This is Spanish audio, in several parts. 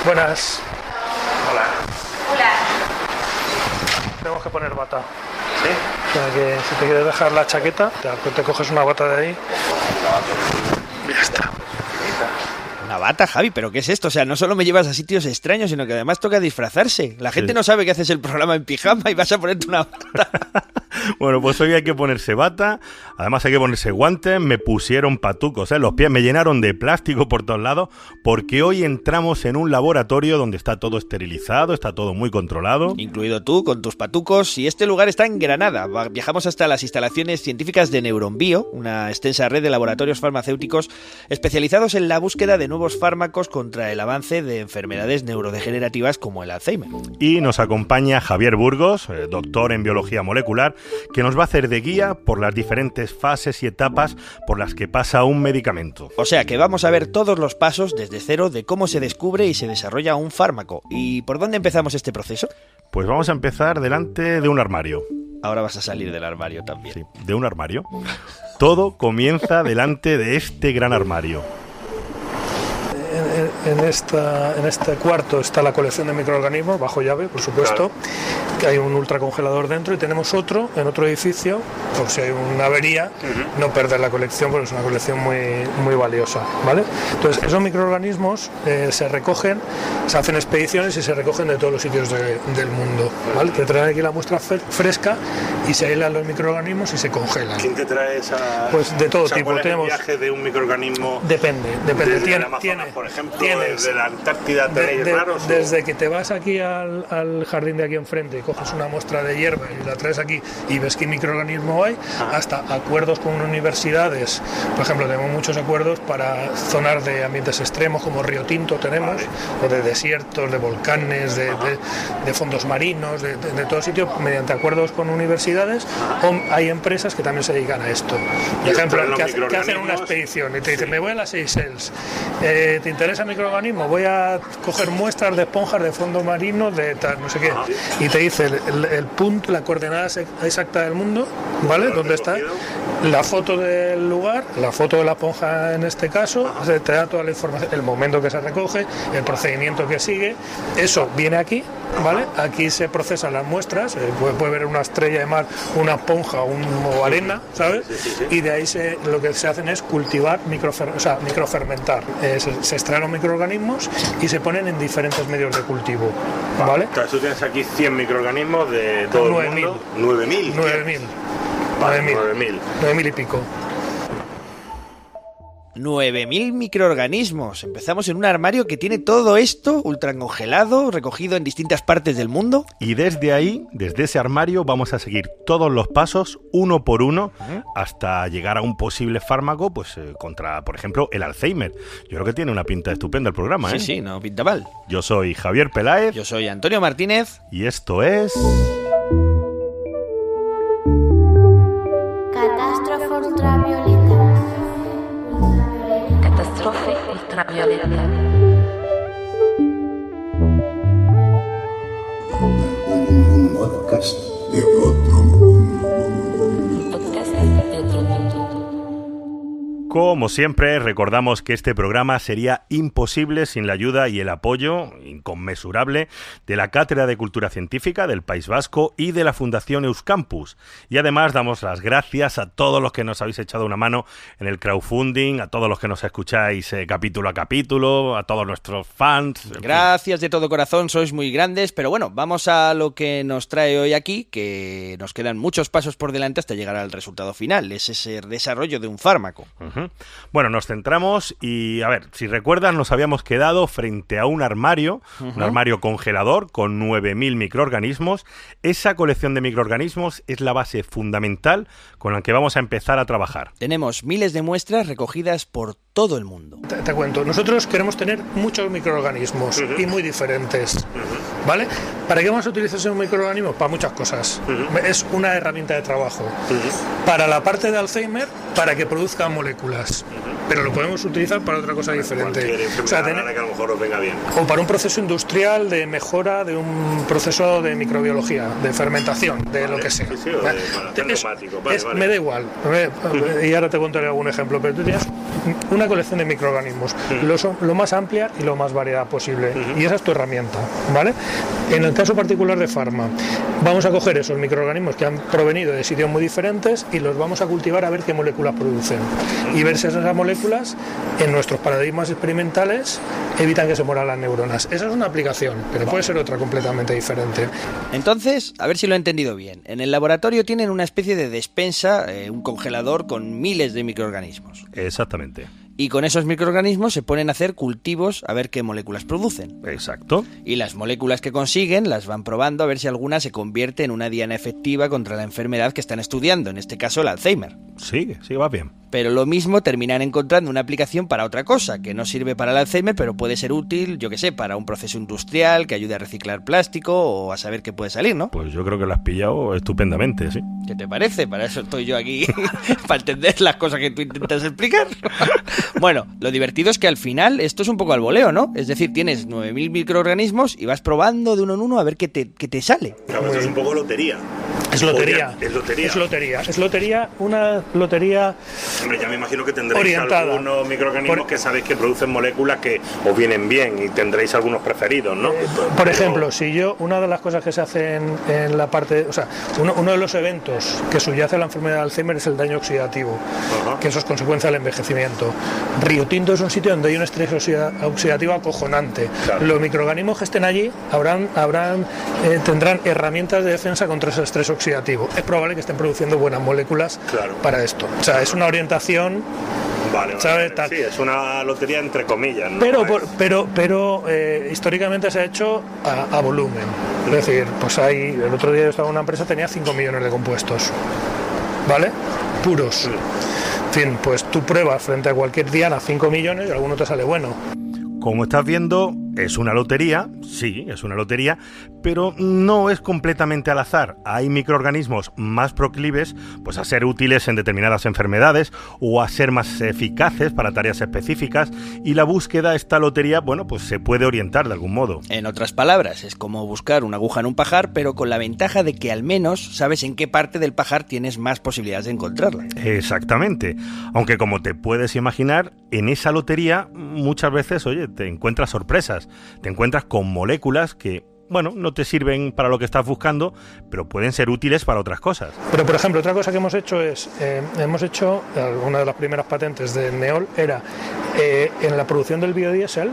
Buenas. Hola. Hola. Tenemos que poner bata. ¿Sí? O sea que si te quieres dejar la chaqueta, te coges una bata de ahí. Ya está. Una bata, Javi, ¿pero qué es esto? O sea, no solo me llevas a sitios extraños, sino que además toca disfrazarse. La gente no sabe que haces el programa en pijama y vas a ponerte una bata. Bueno, pues hoy hay que ponerse bata, además hay que ponerse guantes, me pusieron patucos, los pies me llenaron de plástico por todos lados, porque hoy entramos en un laboratorio donde está todo esterilizado, está todo muy controlado. Incluido tú, con tus patucos, y este lugar está en Granada. Viajamos hasta las instalaciones científicas de Neuronbio, una extensa red de laboratorios farmacéuticos especializados en la búsqueda de nuevos fármacos contra el avance de enfermedades neurodegenerativas como el Alzheimer. Y nos acompaña Javier Burgos, doctor en biología molecular, que nos va a hacer de guía por las diferentes fases y etapas por las que pasa un medicamento. O sea que vamos a ver todos los pasos desde cero de cómo se descubre y se desarrolla un fármaco. ¿Y por dónde empezamos este proceso? Pues vamos a empezar delante de un armario. Ahora vas a salir del armario también. Sí, de un armario. Todo comienza delante de este gran armario. En este cuarto está la colección de microorganismos, bajo llave, por supuesto, que hay un ultracongelador dentro, y tenemos otro en otro edificio, por si hay una avería, no perder la colección, porque es una colección muy valiosa, ¿vale? Entonces, esos microorganismos se recogen, se hacen expediciones y se recogen de todos los sitios del mundo, ¿vale? Te traen aquí la muestra fresca y se aislan los microorganismos y se congelan. ¿Quién te trae esa...? Pues de todo tipo. ¿Cuál es el tenemos viaje de un microorganismo? Depende. Desde el Amazonas, por ejemplo, desde la Antártida tenéis raros. Desde que te vas aquí al jardín de aquí enfrente y coges una muestra de hierba y la traes aquí y ves qué microorganismo hay, hasta acuerdos con universidades. Por ejemplo, tenemos muchos acuerdos para zonas de ambientes extremos, como Río Tinto tenemos, o de desiertos, de volcanes, de fondos marinos, de todo sitio, mediante acuerdos con universidades. O hay empresas que también se dedican a esto. Por ejemplo, que hacen una expedición y te dicen, me voy a las Seychelles, ¿te interesa microorganismo? Voy a coger muestras de esponjas de fondo marino, de tal, no sé qué, y te dice el punto, la coordenada exacta del mundo, ¿vale? ¿Dónde está? La foto del lugar, la foto de la esponja en este caso, te da toda la información, el momento que se recoge, el procedimiento que sigue, eso viene aquí, ¿vale? Aquí se procesan las muestras, puede ver una estrella de mar, una esponja o arena, ¿sabes? Y de ahí lo que se hacen es cultivar, microfermentar. Se extraen los microorganismos y se ponen en diferentes medios de cultivo, ¿vale? Entonces tú tienes aquí 100 microorganismos de todo el mundo. 9.000. 9.000 y pico. 9.000 microorganismos. Empezamos en un armario que tiene todo esto ultracongelado, recogido en distintas partes del mundo. Y desde ahí, desde ese armario, vamos a seguir todos los pasos, uno por uno, hasta llegar a un posible fármaco, pues contra, por ejemplo, el Alzheimer. Yo creo que tiene una pinta estupenda el programa, ¿eh? Sí, no pinta mal. Yo soy Javier Peláez. Yo soy Antonio Martínez. Y esto es... Catástrofe ultravioleta. Catástrofe ultravioleta. Un podcast de otro mundo. Podcast de otro mundo. Como siempre, recordamos que este programa sería imposible sin la ayuda y el apoyo inconmensurable de la Cátedra de Cultura Científica del País Vasco y de la Fundación Euskampus. Y además damos las gracias a todos los que nos habéis echado una mano en el crowdfunding, a todos los que nos escucháis capítulo a capítulo, a todos nuestros fans. Gracias de todo corazón, sois muy grandes, pero bueno, vamos a lo que nos trae hoy aquí, que nos quedan muchos pasos por delante hasta llegar al resultado final, es ese desarrollo de un fármaco. Bueno, nos centramos y, a ver, si recuerdas, nos habíamos quedado frente a un armario congelador con 9.000 microorganismos. Esa colección de microorganismos es la base fundamental con la que vamos a empezar a trabajar. Tenemos miles de muestras recogidas por todo el mundo. Te cuento, nosotros queremos tener muchos microorganismos y muy diferentes, ¿vale? ¿Para qué vamos a utilizar esos microorganismos? Para muchas cosas. Es una herramienta de trabajo. Para la parte de Alzheimer, para que produzcan moléculas. Pero lo podemos utilizar para otra cosa diferente. O sea, que a lo mejor os venga bien. O para un proceso industrial de mejora de un proceso de microbiología, de fermentación, de lo que sea. Sí, o de neumático. Me da igual. Y ahora te contaré algún ejemplo, pero tú tienes una colección de microorganismos, lo más amplia y lo más variada posible. Y esa es tu herramienta, ¿vale? En el caso particular de Pharma, vamos a coger esos microorganismos que han provenido de sitios muy diferentes y los vamos a cultivar a ver qué moléculas producen. Y ver si esas moléculas, en nuestros paradigmas experimentales, evitan que se mueran las neuronas. Esa es una aplicación, pero puede ser otra completamente diferente. Entonces, a ver si lo he entendido bien. En el laboratorio tienen una especie de despensa, un congelador con miles de microorganismos. Exactamente. Y con esos microorganismos se ponen a hacer cultivos a ver qué moléculas producen. Exacto. Y las moléculas que consiguen las van probando a ver si alguna se convierte en una diana efectiva contra la enfermedad que están estudiando, en este caso el Alzheimer. Sí, va bien. Pero lo mismo terminan encontrando una aplicación para otra cosa, que no sirve para el Alzheimer, pero puede ser útil, yo qué sé, para un proceso industrial que ayude a reciclar plástico o a saber qué puede salir, ¿no? Pues yo creo que lo has pillado estupendamente, sí. ¿Qué te parece? Para eso estoy yo aquí, para entender las cosas que tú intentas explicar. Bueno, lo divertido es que al final esto es un poco al voleo, ¿no? Es decir, tienes 9.000 microorganismos y vas probando de uno en uno a ver qué te sale. Claro, eso es un poco lotería. Es lotería. Es lotería, una lotería. Hombre, ya me imagino que tendréis orientada. Algunos microorganismos que sabéis que producen moléculas que os vienen bien y tendréis algunos preferidos, ¿no? Por ejemplo, una de las cosas que se hacen en la parte, o sea, uno de los eventos que subyace a la enfermedad de Alzheimer es el daño oxidativo, que eso es consecuencia del envejecimiento. Río Tinto es un sitio donde hay un estrés oxidativo acojonante. Claro. Los microorganismos que estén allí tendrán herramientas de defensa contra ese estrés oxidativo. Es probable que estén produciendo buenas moléculas para esto. O sea, es una orientación. Vale. Sí, es una lotería entre comillas, ¿no? Pero históricamente se ha hecho a volumen. Es decir, pues el otro día yo estaba en una empresa, tenía 5 millones de compuestos, ¿vale? Puros. En fin, pues tú pruebas frente a cualquier diana 5 millones y alguno te sale bueno. Como estás viendo, es una lotería, sí, es una lotería, pero no es completamente al azar. Hay microorganismos más proclives pues, a ser útiles en determinadas enfermedades o a ser más eficaces para tareas específicas, y la búsqueda de esta lotería, bueno, pues se puede orientar de algún modo. En otras palabras, es como buscar una aguja en un pajar, pero con la ventaja de que al menos sabes en qué parte del pajar tienes más posibilidades de encontrarla. Exactamente. Aunque como te puedes imaginar, en esa lotería muchas veces, oye, te encuentras sorpresas. Te encuentras con moléculas que, bueno, no te sirven para lo que estás buscando, pero pueden ser útiles para otras cosas. Pero, por ejemplo, otra cosa que hemos hecho es, una de las primeras patentes de Neol era en la producción del biodiesel.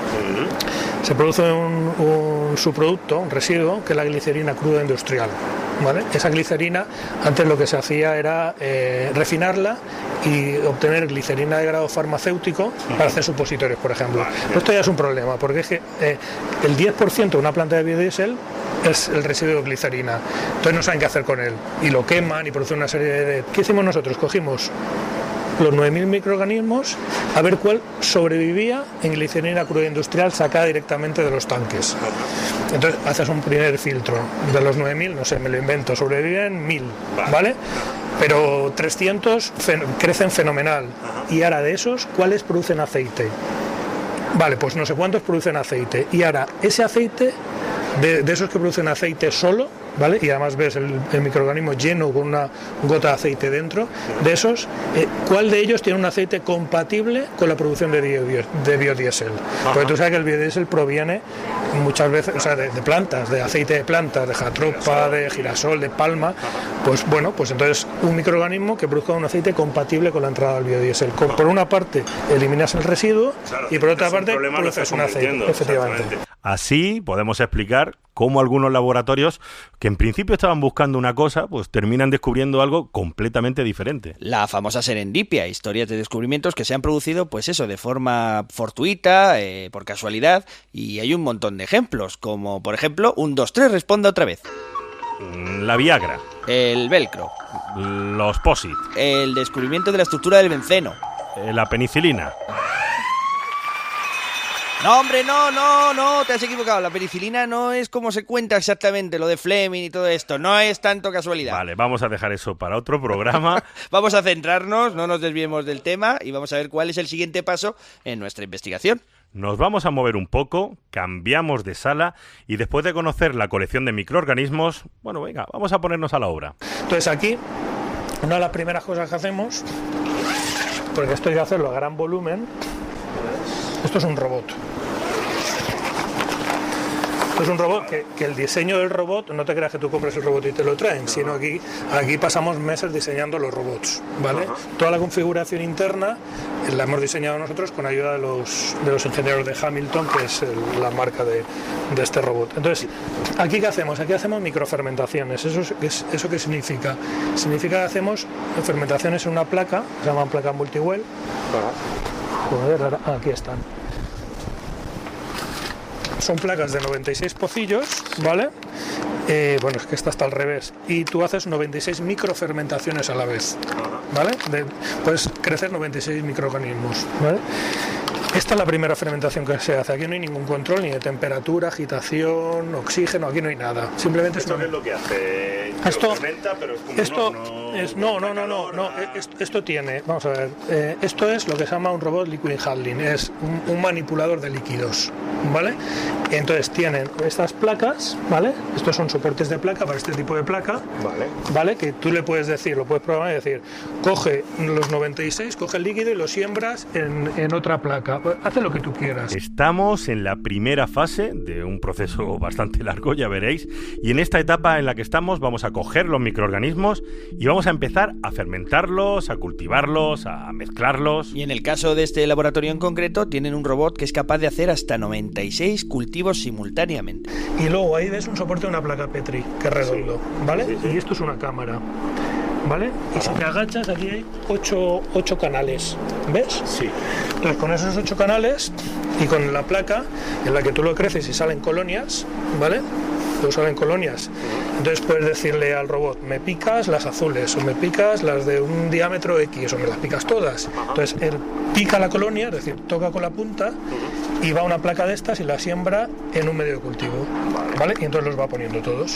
Se produce un subproducto, un residuo, que es la glicerina cruda industrial, ¿vale? Esa glicerina, antes lo que se hacía era refinarla y obtener glicerina de grado farmacéutico para hacer supositorios, por ejemplo. Pero esto ya es un problema, porque es que el 10% de una planta de biodiesel es el residuo de glicerina. Entonces no saben qué hacer con él. Y lo queman y producen una serie de... ¿Qué hicimos nosotros? Cogimos los 9.000 microorganismos a ver cuál sobrevivía en glicerina cruda industrial sacada directamente de los tanques. Entonces haces un primer filtro. De los 9.000, no sé, me lo invento, sobreviven 1.000, ¿vale? Pero 300 crecen fenomenal. Y ahora de esos, ¿cuáles producen aceite? Vale, pues no sé cuántos producen aceite. Y ahora, ese aceite, de esos que producen aceite solo, ¿vale? Y además ves el microorganismo lleno con una gota de aceite dentro, de esos, ¿cuál de ellos tiene un aceite compatible con la producción de biodiesel? Porque tú sabes que el biodiesel proviene muchas veces, o sea, de plantas, de aceite de plantas, de jatoba, de girasol, de palma. Pues bueno, pues entonces un microorganismo que produzca un aceite compatible con la entrada del biodiesel. Por una parte eliminas el residuo, claro, y por otra parte produces un aceite, efectivamente. Así podemos explicar cómo algunos laboratorios que en principio estaban buscando una cosa, pues terminan descubriendo algo completamente diferente. La famosa serendipia, historias de descubrimientos que se han producido, pues eso, de forma fortuita, por casualidad, y hay un montón de ejemplos, como por ejemplo, 1, 2, 3, responda otra vez. La Viagra. El velcro. Los POSIT. El descubrimiento de la estructura del benceno. La penicilina. No, hombre, no, te has equivocado. La penicilina no es como se cuenta exactamente, lo de Fleming y todo esto. No es tanto casualidad. Vale, vamos a dejar eso para otro programa. Vamos a centrarnos, no nos desviemos del tema y vamos a ver cuál es el siguiente paso en nuestra investigación. Nos vamos a mover un poco, cambiamos de sala y después de conocer la colección de microorganismos, bueno, venga, vamos a ponernos a la obra. Entonces aquí, una de las primeras cosas que hacemos porque esto hay que hacerlo a gran volumen. Esto es un robot. Esto es un robot que el diseño del robot, no te creas que tú compras el robot y te lo traen, sino aquí pasamos meses diseñando los robots, ¿vale? Toda la configuración interna la hemos diseñado nosotros con ayuda de los ingenieros de Hamilton, que es la marca de este robot. Entonces, ¿aquí qué hacemos? Aquí hacemos microfermentaciones. ¿Eso qué significa? Significa que hacemos fermentaciones en una placa, se llaman placas multiwell. Joder, aquí están. Son placas de 96 pocillos, ¿vale? Bueno, es que esta está al revés. Y tú haces 96 microfermentaciones a la vez, ¿vale? Puedes crecer 96 microorganismos, ¿vale? Esta es la primera fermentación que se hace. Aquí no hay ningún control, ni de temperatura, agitación, oxígeno, aquí no hay nada. Simplemente ¿Esto qué es lo que hace? Esto Fermenta, pero es como esto tiene, vamos a ver, esto es lo que se llama un robot liquid handling, es un manipulador de líquidos, ¿vale? Entonces tienen estas placas, ¿vale? Estos son soportes de placa para este tipo de placa, ¿vale? Que tú le puedes decir, lo puedes programar y decir, coge los 96, coge el líquido y lo siembras en otra placa. Hace lo que tú quieras. Estamos en la primera fase de un proceso bastante largo, ya veréis, y en esta etapa en la que estamos vamos a coger los microorganismos y vamos a empezar a fermentarlos, a cultivarlos, a mezclarlos. Y en el caso de este laboratorio en concreto, tienen un robot que es capaz de hacer hasta 96 cultivos simultáneamente. Y luego ahí ves un soporte de una placa Petri, que es redondo, ¿vale? Y esto es una cámara, ¿vale? Y si te agachas, aquí hay 8 canales, ¿ves? Sí. Entonces, con esos 8 canales y con la placa en la que tú lo creces y salen colonias, ¿vale? Luego salen colonias. Entonces puedes decirle al robot, me picas las azules, o me picas las de un diámetro X, o me las picas todas. Entonces él pica la colonia, es decir, toca con la punta y va a una placa de estas y la siembra en un medio de cultivo, ¿vale? Y entonces los va poniendo todos,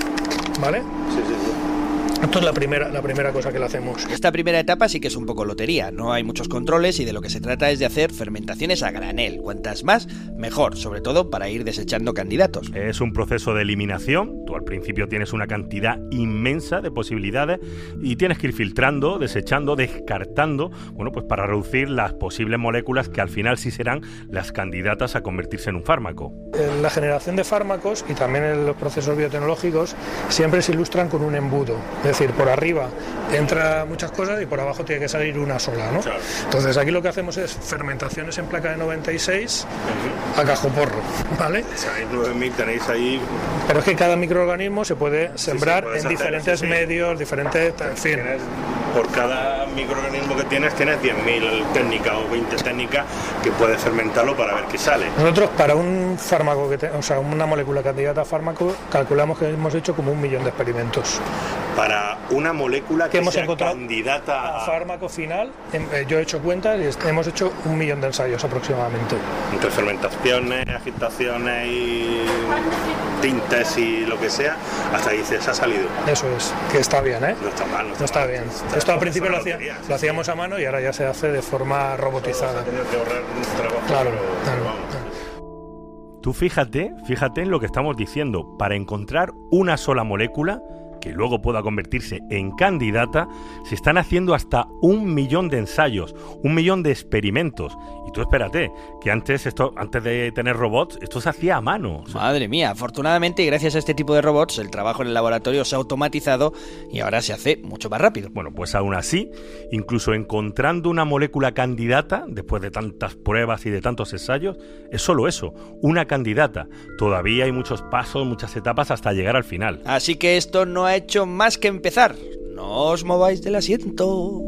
¿vale? Sí. Esto es la primera cosa que le hacemos. Esta primera etapa sí que es un poco lotería, no hay muchos controles y de lo que se trata es de hacer fermentaciones a granel. Cuantas más, mejor, sobre todo para ir desechando candidatos. Es un proceso de eliminación, tú al principio tienes una cantidad inmensa de posibilidades y tienes que ir filtrando, desechando, descartando, bueno, pues para reducir las posibles moléculas que al final sí serán las candidatas a convertirse en un fármaco. En la generación de fármacos y también en los procesos biotecnológicos siempre se ilustran con un embudo. Es decir, por arriba entra muchas cosas y por abajo tiene que salir una sola, ¿no? Claro. Entonces aquí lo que hacemos es fermentaciones en placa de 96 a cajoporro, ¿vale? O sea, hay 9000, tenéis ahí. Pero es que cada microorganismo se puede sembrar puedes en hacer, diferentes medios, diferentes, en fin. Por cada microorganismo que tienes 10.000 técnicas o 20 técnicas que puedes fermentarlo para ver qué sale. Nosotros para un fármaco, o sea, una molécula candidata a fármaco, calculamos que hemos hecho como 1 millón de experimentos. Para una molécula que hemos sea encontrado candidata a fármaco final, yo he hecho cuentas y hemos hecho 1 millón de ensayos aproximadamente. Entre fermentaciones, agitaciones y tintes y lo que sea, hasta ahí se ha salido. Eso es, que está bien, ¿eh? No está mal, No está bien. Esto al principio lo hacíamos a mano y ahora ya se hace de forma robotizada. Tener que ahorrar un trabajo. Claro, pero claro. vamos. Tú fíjate en lo que estamos diciendo. Para encontrar una sola molécula que luego pueda convertirse en candidata, se están haciendo hasta 1 millón de ensayos, 1 millón de experimentos. Y tú espérate, que antes de tener robots, esto se hacía a mano. Madre mía, afortunadamente y gracias a este tipo de robots, el trabajo en el laboratorio se ha automatizado y ahora se hace mucho más rápido. Bueno, pues aún así, incluso encontrando una molécula candidata, después de tantas pruebas y de tantos ensayos, es solo eso, una candidata. Todavía hay muchos pasos, muchas etapas hasta llegar al final. Así que esto no ha hecho más que empezar. No os mováis del asiento.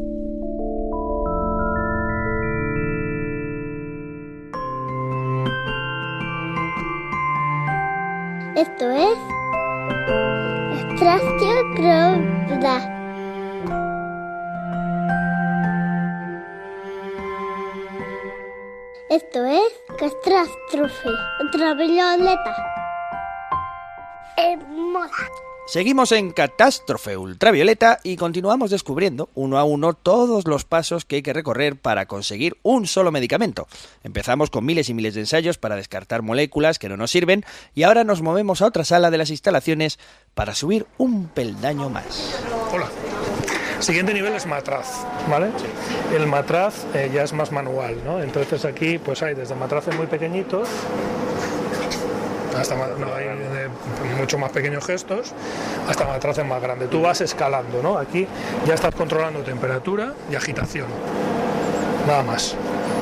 Esto es Extracción Crowdcast. Esto es Catástrofe Ultravioleta. En moda. Seguimos en Catástrofe Ultravioleta y continuamos descubriendo uno a uno todos los pasos que hay que recorrer para conseguir un solo medicamento. Empezamos con miles y miles de ensayos para descartar moléculas que no nos sirven y ahora nos movemos a otra sala de las instalaciones para subir un peldaño más. Hola. Siguiente nivel es matraz, ¿vale? El matraz ya es más manual, ¿no? Entonces aquí pues hay desde matraces muy pequeñitos hasta hay mucho más pequeños gestos hasta matraces más grandes. Tú vas escalando, ¿no? Aquí ya estás controlando temperatura y agitación, nada más.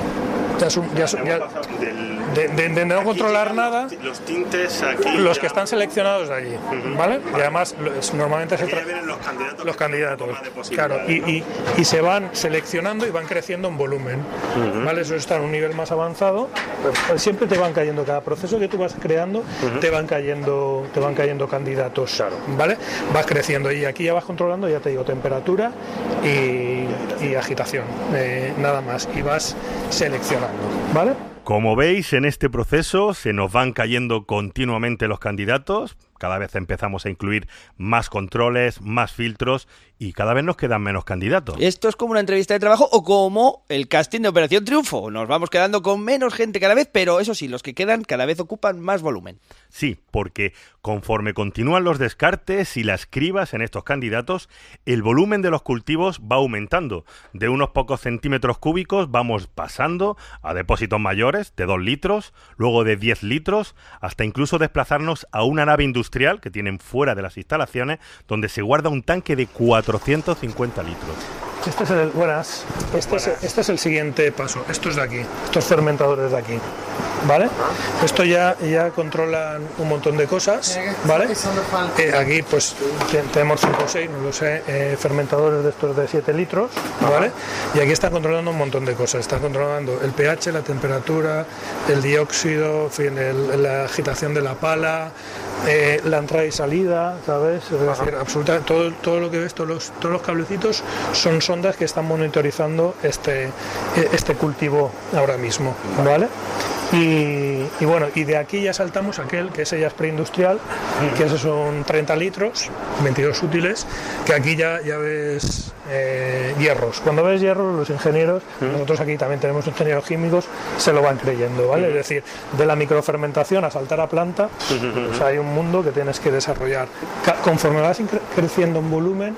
De no controlar nada, los tintes aquí, los que están seleccionados de allí, ¿vale? Y además normalmente vienen los candidatos, claro, y se van seleccionando y van creciendo en volumen, ¿vale? Eso está en un nivel más avanzado, pues siempre te van cayendo, cada proceso que tú vas creando te van cayendo candidatos, ¿vale? Vas creciendo y aquí ya vas controlando, ya te digo, temperatura y agitación, nada más, y vas seleccionando, ¿vale? Como veis, en este proceso se nos van cayendo continuamente los candidatos, cada vez empezamos a incluir más controles, más filtros y cada vez nos quedan menos candidatos. Esto es como una entrevista de trabajo o como el casting de Operación Triunfo. Nos vamos quedando con menos gente cada vez, pero eso sí, los que quedan cada vez ocupan más volumen. Sí, porque conforme continúan los descartes y las cribas en estos candidatos, el volumen de los cultivos va aumentando. De unos pocos centímetros cúbicos vamos pasando a depósitos mayores de 2 litros, luego de 10 litros, hasta incluso desplazarnos a una nave industrial que tienen fuera de las instalaciones, donde se guarda un tanque de 450 litros. Este es el siguiente paso. Estos de aquí, estos fermentadores de aquí, ¿vale? Esto ya controlan un montón de cosas, ¿vale? Aquí pues tenemos 5 o 6, no lo sé, fermentadores de estos de 7 litros, ¿vale? Y aquí está controlando un montón de cosas. Está controlando el pH, la temperatura, el dióxido, en fin, la agitación de la pala, la entrada y salida, ¿sabes? Es decir, absolutamente todo lo que ves, todos los cablecitos son sondas que están monitorizando este cultivo ahora mismo, ¿vale? Y bueno, y de aquí ya saltamos a aquel que ese ya es preindustrial, que esos son 30 litros, 22 útiles, que aquí ya ves hierros. Cuando ves hierros, los ingenieros, nosotros aquí también tenemos ingenieros químicos, se lo van creyendo, ¿vale? Es decir, de la microfermentación a saltar a planta, pues hay un mundo que tienes que desarrollar. Conforme vas creciendo en volumen,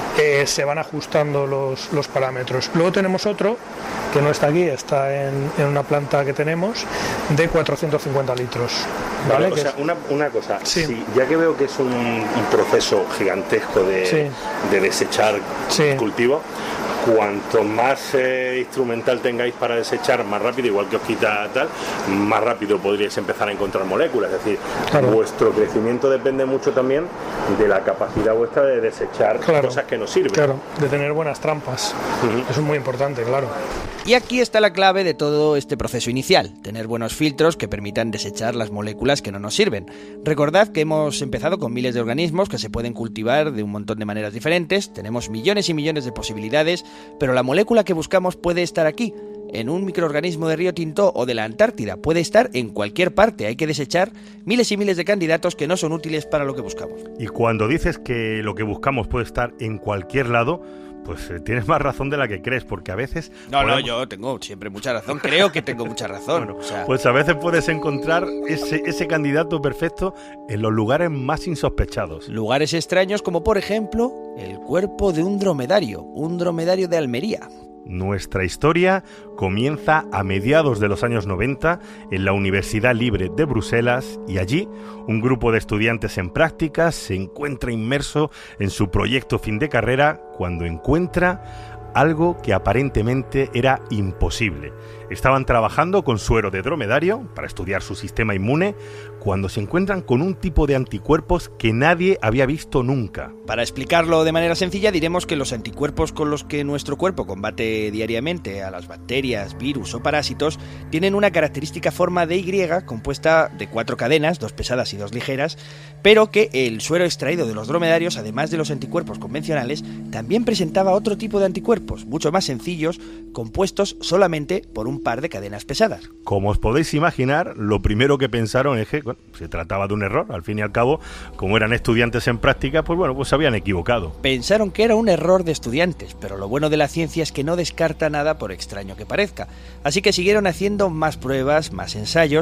se van ajustando los parámetros. Luego tenemos otro, que no está aquí, está en una planta que tenemos, de 450 litros. ¿Vale? O sea, una cosa, ya que veo que es un proceso gigantesco de desechar cultivo, cuanto más instrumental tengáis para desechar, más rápido, igual que os quita tal, más rápido podríais empezar a encontrar moléculas. Es decir, vuestro crecimiento depende mucho también de la capacidad vuestra de desechar cosas que no sirven. Claro, de tener buenas trampas. Eso es muy importante, claro. Y aquí está la clave de todo este proceso inicial, tener buenos filtros que permitan desechar las moléculas que no nos sirven. Recordad que hemos empezado con miles de organismos que se pueden cultivar de un montón de maneras diferentes, tenemos millones y millones de posibilidades, pero la molécula que buscamos puede estar aquí, en un microorganismo de Río Tinto o de la Antártida, puede estar en cualquier parte, hay que desechar miles y miles de candidatos que no son útiles para lo que buscamos. Y cuando dices que lo que buscamos puede estar en cualquier lado, pues tienes más razón de la que crees, porque a veces... No, yo tengo siempre mucha razón, creo que tengo mucha razón. Bueno, pues a veces puedes encontrar ese candidato perfecto en los lugares más insospechados. Lugares extraños como, por ejemplo, el cuerpo de un dromedario de Almería. Nuestra historia comienza a mediados de los años 90 en la Universidad Libre de Bruselas y allí un grupo de estudiantes en prácticas se encuentra inmerso en su proyecto fin de carrera cuando encuentra algo que aparentemente era imposible. Estaban trabajando con suero de dromedario para estudiar su sistema inmune cuando se encuentran con un tipo de anticuerpos que nadie había visto nunca. Para explicarlo de manera sencilla, diremos que los anticuerpos con los que nuestro cuerpo combate diariamente a las bacterias, virus o parásitos tienen una característica forma de Y compuesta de 4 cadenas, 2 pesadas y 2 ligeras, pero que el suero extraído de los dromedarios, además de los anticuerpos convencionales, también presentaba otro tipo de anticuerpos, mucho más sencillos, compuestos solamente por un par de cadenas pesadas. Como os podéis imaginar, lo primero que pensaron es que se trataba de un error. Al fin y al cabo, como eran estudiantes en práctica, pues se habían equivocado. Pensaron que era un error de estudiantes, pero lo bueno de la ciencia es que no descarta nada por extraño que parezca. Así que siguieron haciendo más pruebas, más ensayos,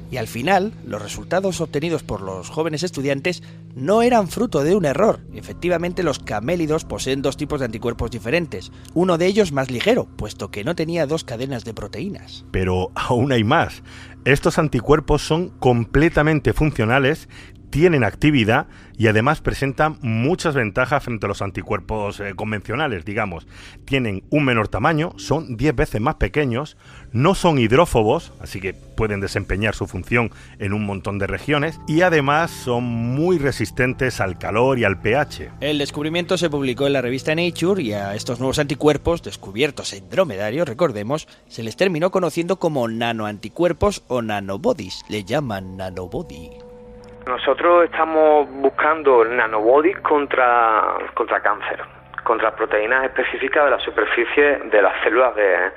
Y al final, los resultados obtenidos por los jóvenes estudiantes no eran fruto de un error. Efectivamente, los camélidos poseen dos tipos de anticuerpos diferentes. Uno de ellos más ligero, puesto que no tenía dos cadenas de proteínas. Pero aún hay más. Estos anticuerpos son completamente funcionales, tienen actividad y además presentan muchas ventajas frente a los anticuerpos convencionales, digamos. Tienen un menor tamaño, son 10 veces más pequeños, no son hidrófobos, así que pueden desempeñar su función en un montón de regiones, y además son muy resistentes al calor y al pH. El descubrimiento se publicó en la revista Nature y a estos nuevos anticuerpos, descubiertos en dromedarios, recordemos, se les terminó conociendo como nanoanticuerpos o nanobodies. Le llaman nanobody. Nosotros estamos buscando nanobodies contra cáncer, contra proteínas específicas de la superficie de las células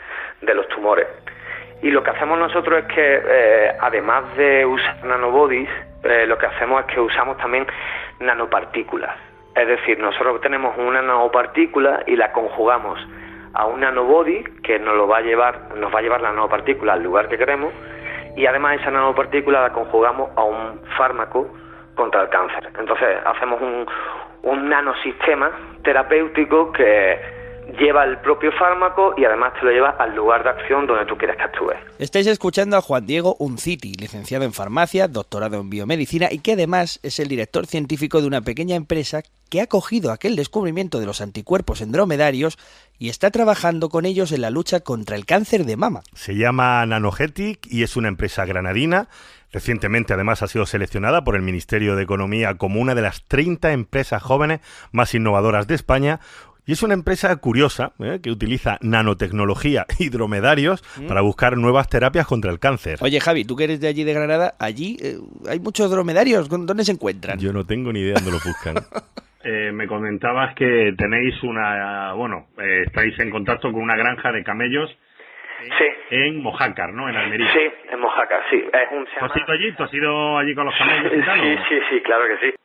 de los tumores. Y lo que hacemos nosotros es que, además de usar nanobodies, lo que hacemos es que usamos también nanopartículas. Es decir, nosotros tenemos una nanopartícula y la conjugamos a un nanobody que nos va a llevar la nanopartícula al lugar que queremos. Y además esa nanopartícula la conjugamos a un fármaco contra el cáncer. Entonces hacemos un nanosistema terapéutico que lleva el propio fármaco y además te lo lleva al lugar de acción donde tú quieres que actúe. Estáis escuchando a Juan Diego Unciti, licenciado en farmacia, doctorado en biomedicina y que además es el director científico de una pequeña empresa que ha cogido aquel descubrimiento de los anticuerpos en dromedarios y está trabajando con ellos en la lucha contra el cáncer de mama. Se llama Nanogetic y es una empresa granadina. Recientemente, además, ha sido seleccionada por el Ministerio de Economía como una de las 30 empresas jóvenes más innovadoras de España. Y es una empresa curiosa, que utiliza nanotecnología y dromedarios para buscar nuevas terapias contra el cáncer. Oye, Javi, tú que eres de allí de Granada, allí hay muchos dromedarios. ¿Dónde se encuentran? Yo no tengo ni idea dónde los buscan. Me comentabas que tenéis estáis en contacto con una granja de camellos. Sí. En Mojácar, ¿no? En Almería. Sí, en Mojácar, sí. ¿Tú has ido allí? ¿Tú has ido allí con los camellos y tal? Sí, claro que sí.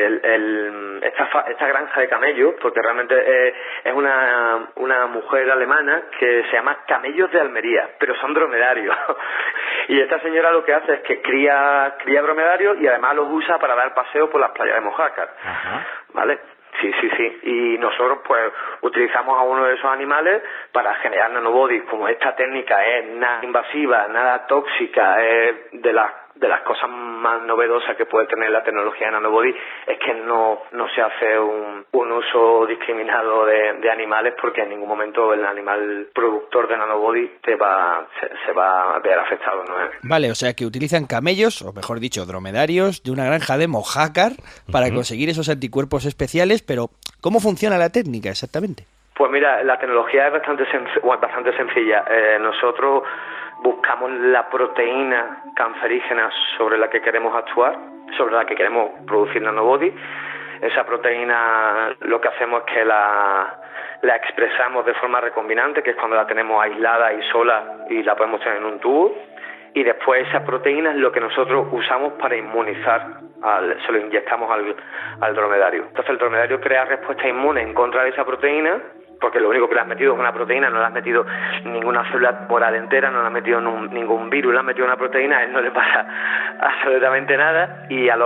Esta granja de camellos, porque realmente es una mujer alemana que se llama Camellos de Almería, pero son dromedarios. Y esta señora lo que hace es que cría dromedarios y además los usa para dar paseos por las playas de Mojácar. Ajá. ¿Vale? Sí. Y nosotros pues utilizamos a uno de esos animales para generar nanobodies. Como esta técnica es nada invasiva, nada tóxica, es de las cosas más novedosas que puede tener la tecnología de nanobody, es que no se hace un uso discriminado de animales, porque en ningún momento el animal productor de nanobody se va a ver afectado, ¿no? Vale, o sea que utilizan camellos, o mejor dicho, dromedarios, de una granja de Mojácar para conseguir esos anticuerpos especiales, pero ¿cómo funciona la técnica exactamente? Pues mira, la tecnología es bastante sencilla. Nosotros buscamos la proteína cancerígena sobre la que queremos actuar, sobre la que queremos producir nanobody. Esa proteína lo que hacemos es que la expresamos de forma recombinante, que es cuando la tenemos aislada y sola y la podemos tener en un tubo. Y después esa proteína es lo que nosotros usamos para inmunizar, se lo inyectamos al dromedario. Entonces el dromedario crea respuesta inmune en contra de esa proteína, porque lo único que le has metido es una proteína, no le has metido ninguna célula tumoral entera, no le has metido ningún virus, le has metido una proteína, a él no le pasa absolutamente nada, y al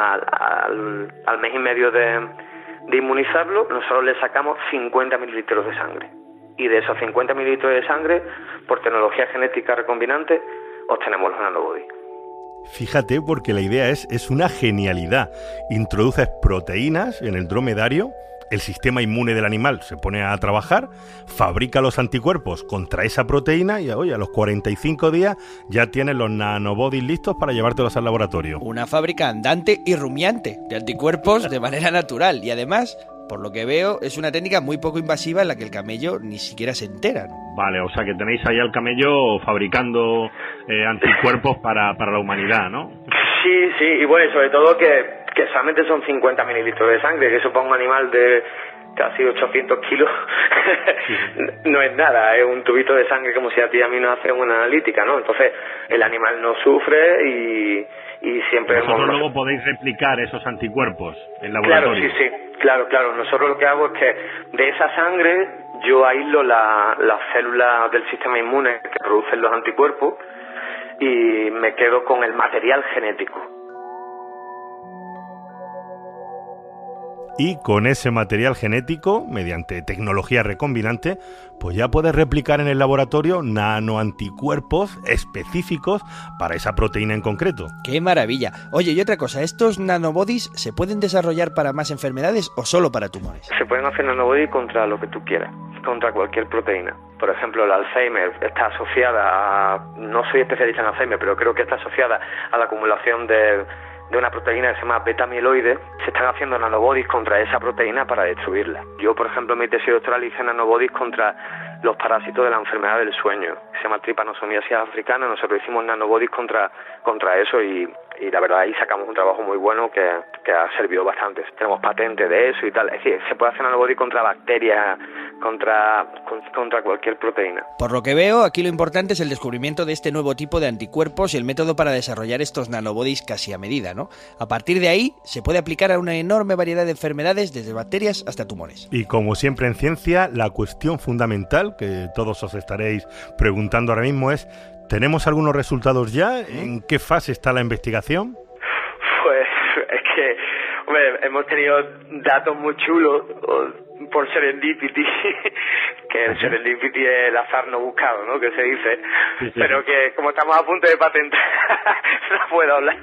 mes y medio de inmunizarlo, nosotros le sacamos 50 mililitros de sangre. Y de esos 50 mililitros de sangre, por tecnología genética recombinante, obtenemos los nanobodies. Fíjate, porque la idea es una genialidad. Introduces proteínas en el dromedario, el sistema inmune del animal se pone a trabajar, fabrica los anticuerpos contra esa proteína y oye, a los 45 días ya tienes los nanobodies listos para llevártelos al laboratorio. Una fábrica andante y rumiante de anticuerpos de manera natural y además, por lo que veo, es una técnica muy poco invasiva en la que el camello ni siquiera se entera, ¿no? Vale, o sea que tenéis ahí al camello fabricando anticuerpos para la humanidad, ¿no? Sí, y bueno, y sobre todo que solamente son 50 mililitros de sangre, que eso para un animal de casi 800 kilos no es nada, es un tubito de sangre como si a ti y a mí nos hacen una analítica, ¿no? Entonces el animal no sufre y siempre... ¿Vosotros luego podéis replicar esos anticuerpos en laboratorio? Claro. Nosotros lo que hago es que de esa sangre yo aíslo las células del sistema inmune que producen los anticuerpos, y me quedo con el material genético. Y con ese material genético, mediante tecnología recombinante, pues ya puedes replicar en el laboratorio nanoanticuerpos específicos para esa proteína en concreto. ¡Qué maravilla! Oye, y otra cosa, ¿estos nanobodies se pueden desarrollar para más enfermedades o solo para tumores? Se pueden hacer nanobodies contra lo que tú quieras, contra cualquier proteína. Por ejemplo, el Alzheimer está asociada a... No soy especialista en Alzheimer, pero creo que está asociada a la acumulación de una proteína que se llama beta-amiloide. Se están haciendo nanobodies contra esa proteína para destruirla. Yo, por ejemplo, en mi tesis doctoral hice nanobodies contra los parásitos de la enfermedad del sueño. Se llama trypanosomiasis africana. Nosotros hicimos nanobodies contra eso y la verdad ahí sacamos un trabajo muy bueno que ha servido bastante. Tenemos patentes de eso y tal. Es decir, se puede hacer nanobodies contra bacterias, contra cualquier proteína. Por lo que veo, aquí lo importante es el descubrimiento de este nuevo tipo de anticuerpos y el método para desarrollar estos nanobodies casi a medida, ¿no? A partir de ahí, se puede aplicar a una enorme variedad de enfermedades, desde bacterias hasta tumores. Y como siempre en ciencia, la cuestión fundamental que todos os estaréis preguntando ahora mismo es: ¿tenemos algunos resultados ya? ¿En qué fase está la investigación? Pues es que, hombre, hemos tenido datos muy chulos por serendipity, que el serendipity es el azar no buscado, ¿no? Que se dice, sí. Pero que como estamos a punto de patentar, no puedo hablar,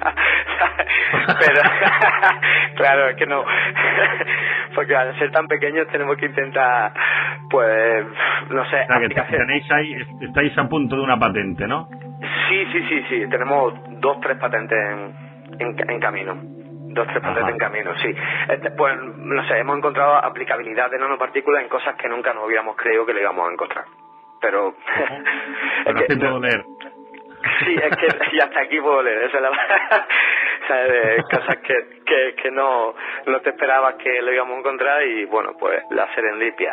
pero claro, es que no, porque al ser tan pequeños tenemos que intentar, pues, no sé. O sea, que tenéis ahí, estáis a punto de una patente, ¿no? Sí, tenemos 2-3 patentes en camino. 2-3 patentes en camino, sí. Pues, no sé, hemos encontrado aplicabilidad de nanopartículas en cosas que nunca nos hubiéramos creído que le íbamos a encontrar. Pero... Pero sí puedo leer. Sí, es que y hasta aquí puedo leer. Esa es la... o sea, de cosas que no te esperabas que lo íbamos a encontrar y, bueno, pues la serendipia.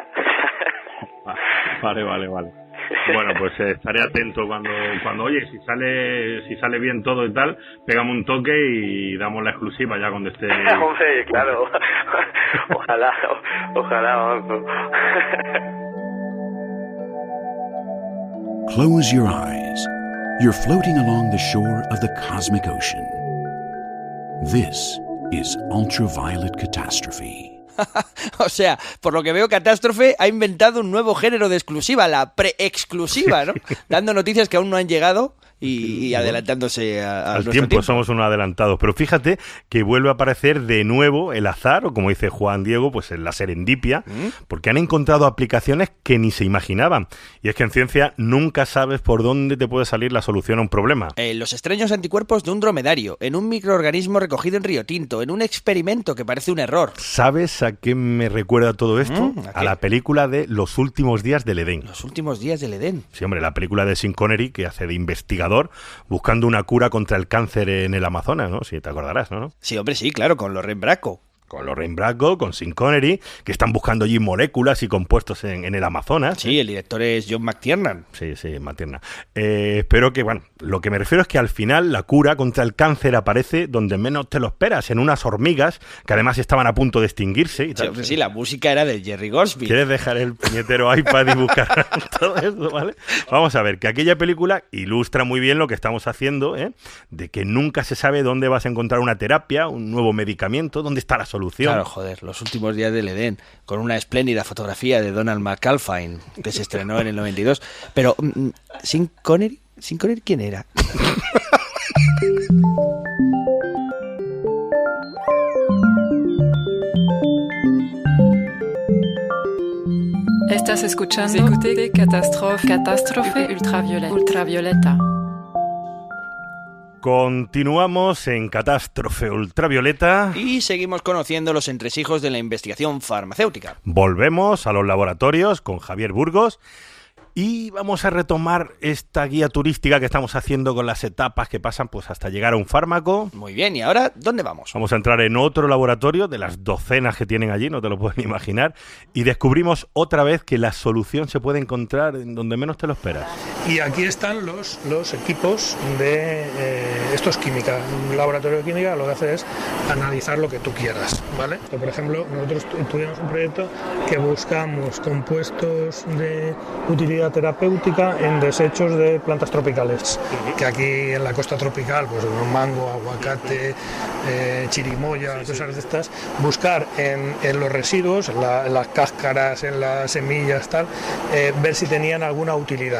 Vale. Bueno, pues estaré atento cuando oye, si sale bien todo y tal, pegamos un toque y damos la exclusiva ya cuando esté. Hombre, claro. Ojalá. Close your eyes. You're floating along the shore of the cosmic ocean. This is ultraviolet catastrophe. O sea, por lo que veo, Catástrofe ha inventado un nuevo género de exclusiva, la pre-exclusiva, ¿no? Dando noticias que aún no han llegado y adelantándose al tiempo. Somos unos adelantados. Pero fíjate que vuelve a aparecer de nuevo el azar, o como dice Juan Diego, pues la serendipia, porque han encontrado aplicaciones que ni se imaginaban. Y es que en ciencia nunca sabes por dónde te puede salir la solución a un problema. Los extraños anticuerpos de un dromedario, en un microorganismo recogido en Río Tinto, en un experimento que parece un error. ¿Sabes a qué me recuerda todo esto? ¿A la película de Los últimos días del Edén. Los últimos días del Edén. Sí, hombre, la película de Sean Connery, que hace de investigador buscando una cura contra el cáncer en el Amazonas, ¿no? Si te acordarás, ¿no? Sí, hombre, sí, claro, con Lorraine Bracco. Con Lorraine Bracco, con Sean Connery, que están buscando allí moléculas y compuestos en el Amazonas. Sí, el director es John McTiernan. Sí, McTiernan. Pero que, bueno, lo que me refiero es que al final la cura contra el cáncer aparece donde menos te lo esperas, en unas hormigas que además estaban a punto de extinguirse. Y tal. Sí, la música era de Jerry Goldsmith. ¿Quieres dejar el puñetero iPad y buscar todo eso, vale? Vamos a ver, que aquella película ilustra muy bien lo que estamos haciendo, de que nunca se sabe dónde vas a encontrar una terapia, un nuevo medicamento, dónde está la solución. Claro, joder, Los últimos días del Edén, con una espléndida fotografía de Donald McAlpine, que se estrenó en el 92. Pero, ¿Sean Connery? ¿Sean Connery quién era? Estás escuchando Catástrofe Ultravioleta. Continuamos en Catástrofe Ultravioleta. Y seguimos conociendo los entresijos de la investigación farmacéutica. Volvemos a los laboratorios con Javier Burgos. Y vamos a retomar esta guía turística que estamos haciendo con las etapas que pasan pues hasta llegar a un fármaco. Muy bien, ¿y ahora dónde vamos? Vamos a entrar en otro laboratorio de las docenas que tienen allí, no te lo puedes ni imaginar, y descubrimos otra vez que la solución se puede encontrar en donde menos te lo esperas. Y aquí están los equipos de... esto es química. Un laboratorio de química lo que hace es analizar lo que tú quieras, ¿vale? Por ejemplo, nosotros tuvimos un proyecto que buscamos compuestos de utilidad utilidad terapéutica en desechos de plantas tropicales, que aquí en la costa tropical, pues mango, aguacate, chirimoya, cosas de estas, buscar en los residuos, en las cáscaras, en las semillas, tal, ver si tenían alguna utilidad,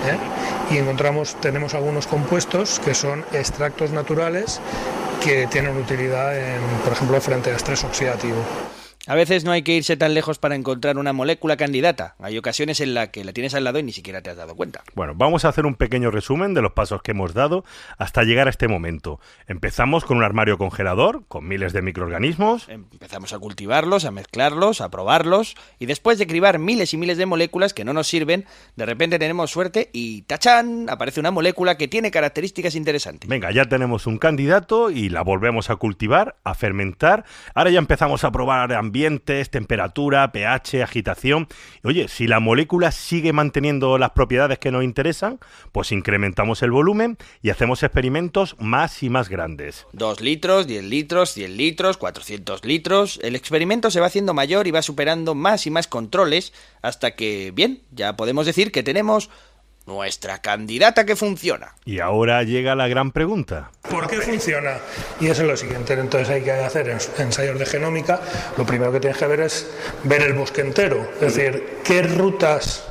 y tenemos algunos compuestos que son extractos naturales que tienen utilidad, por ejemplo, frente al estrés oxidativo. A veces no hay que irse tan lejos para encontrar una molécula candidata. Hay ocasiones en las que la tienes al lado y ni siquiera te has dado cuenta. Bueno, vamos a hacer un pequeño resumen de los pasos que hemos dado hasta llegar a este momento. Empezamos con un armario congelador, con miles de microorganismos. Empezamos a cultivarlos, a mezclarlos, a probarlos, y después de cribar miles y miles de moléculas que no nos sirven, de repente tenemos suerte y ¡tachán!, aparece una molécula que tiene características interesantes. Venga, ya tenemos un candidato y la volvemos a cultivar, a fermentar. Ahora ya empezamos a probar ambientes, temperatura, pH, agitación. Oye, si la molécula sigue manteniendo las propiedades que nos interesan, pues incrementamos el volumen y hacemos experimentos más y más grandes. 2 litros, 10 litros, 100 litros, 400 litros... El experimento se va haciendo mayor y va superando más y más controles hasta que, bien, ya podemos decir que tenemos nuestra candidata que funciona. Y ahora llega la gran pregunta. ¿Por qué funciona? Y eso es lo siguiente. Entonces hay que hacer ensayos de genómica. Lo primero que tienes que ver es ver el bosque entero. Es decir, qué rutas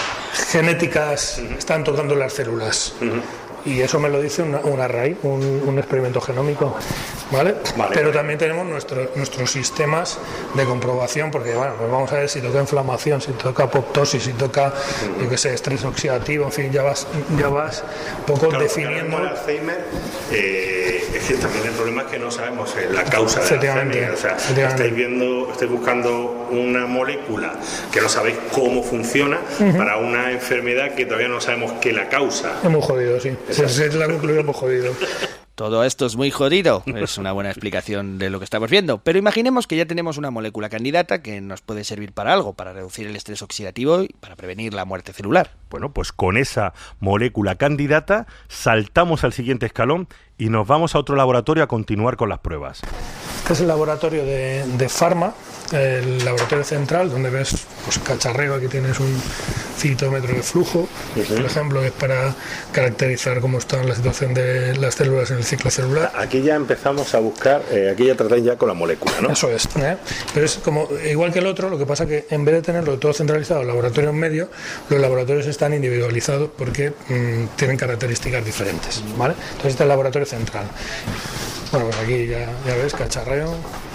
genéticas están tocando las células. Y eso me lo dice un array, un experimento genómico, ¿vale? Pero también tenemos nuestros sistemas de comprobación, porque bueno, pues vamos a ver si toca inflamación, si toca apoptosis, si toca, yo qué sé, estrés oxidativo, en fin, ya vas un poco definiendo. El Alzheimer, es que también el problema es que no sabemos la causa del Alzheimer. O sea, estáis buscando una molécula que no sabéis cómo funciona para una enfermedad que todavía no sabemos qué la causa. Es muy jodido, sí. Esa es la conclusión, muy jodido. Todo esto es muy jodido. Es una buena explicación de lo que estamos viendo. Pero imaginemos que ya tenemos una molécula candidata que nos puede servir para algo, para reducir el estrés oxidativo y para prevenir la muerte celular. Bueno, pues con esa molécula candidata saltamos al siguiente escalón y nos vamos a otro laboratorio a continuar con las pruebas. Este es el laboratorio de Pharma, el laboratorio central, donde ves pues cacharreo. Aquí tienes un citómetro de flujo, por ejemplo, que es para caracterizar cómo está la situación de las células en el ciclo celular. Aquí ya empezamos a buscar, aquí ya tratáis ya con la molécula, ¿no? Eso es, pero es como igual que el otro, lo que pasa que en vez de tenerlo todo centralizado, el laboratorio en medio, los laboratorios están individualizados porque tienen características diferentes, ¿vale? Entonces este es el laboratorio central. Bueno, pues aquí ya ves, cacharreo,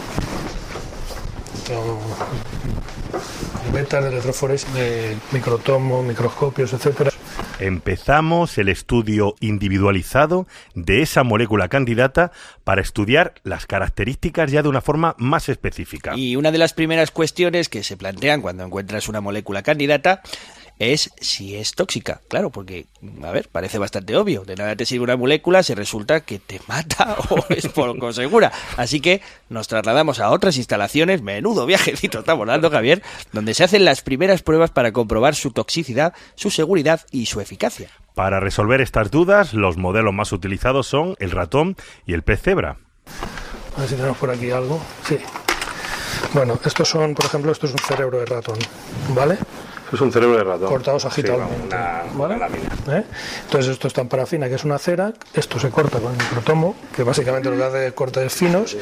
betas de electroforesis, de microtomo, microscopios, etcétera. Empezamos el estudio individualizado de esa molécula candidata para estudiar las características ya de una forma más específica. Y una de las primeras cuestiones que se plantean cuando encuentras una molécula candidata es si es tóxica. Claro, porque, a ver, parece bastante obvio. De nada te sirve una molécula si resulta que te mata o es poco segura. Así que nos trasladamos a otras instalaciones, menudo viajecito estamos dando, Javier, donde se hacen las primeras pruebas para comprobar su toxicidad, su seguridad y su eficacia. Para resolver estas dudas, los modelos más utilizados son el ratón y el pez cebra. A ver si tenemos por aquí algo. Sí. Bueno, estos son, por ejemplo, esto es un cerebro de ratón, ¿vale? Es un cerebro de ratón. Cortados agitablemente. Una lámina. Entonces esto está en parafina, que es una cera. Esto se corta con el microtomo, que básicamente lo que hace es cortes finos.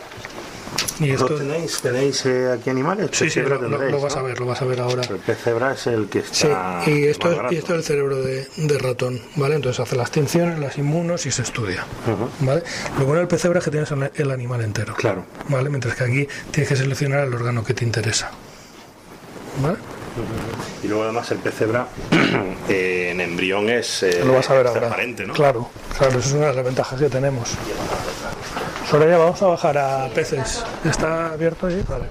Y esto... ¿Tenéis aquí animales? Sí, lo vas a ver ahora. El pez cebra es el que está... Sí, y esto es el cerebro de ratón, ¿vale? Entonces hace las tinciones, las inmunos y se estudia, ¿vale? Lo bueno del pez cebra es que tienes el animal entero, claro, ¿vale? Mientras que aquí tienes que seleccionar el órgano que te interesa, ¿vale? Y luego además el pez cebra en embrión es lo vas a ver ahora. Transparente, ¿no? Claro, eso es una de las ventajas que tenemos. Soraya, vamos a bajar a peces. ¿Está abierto allí? Vale.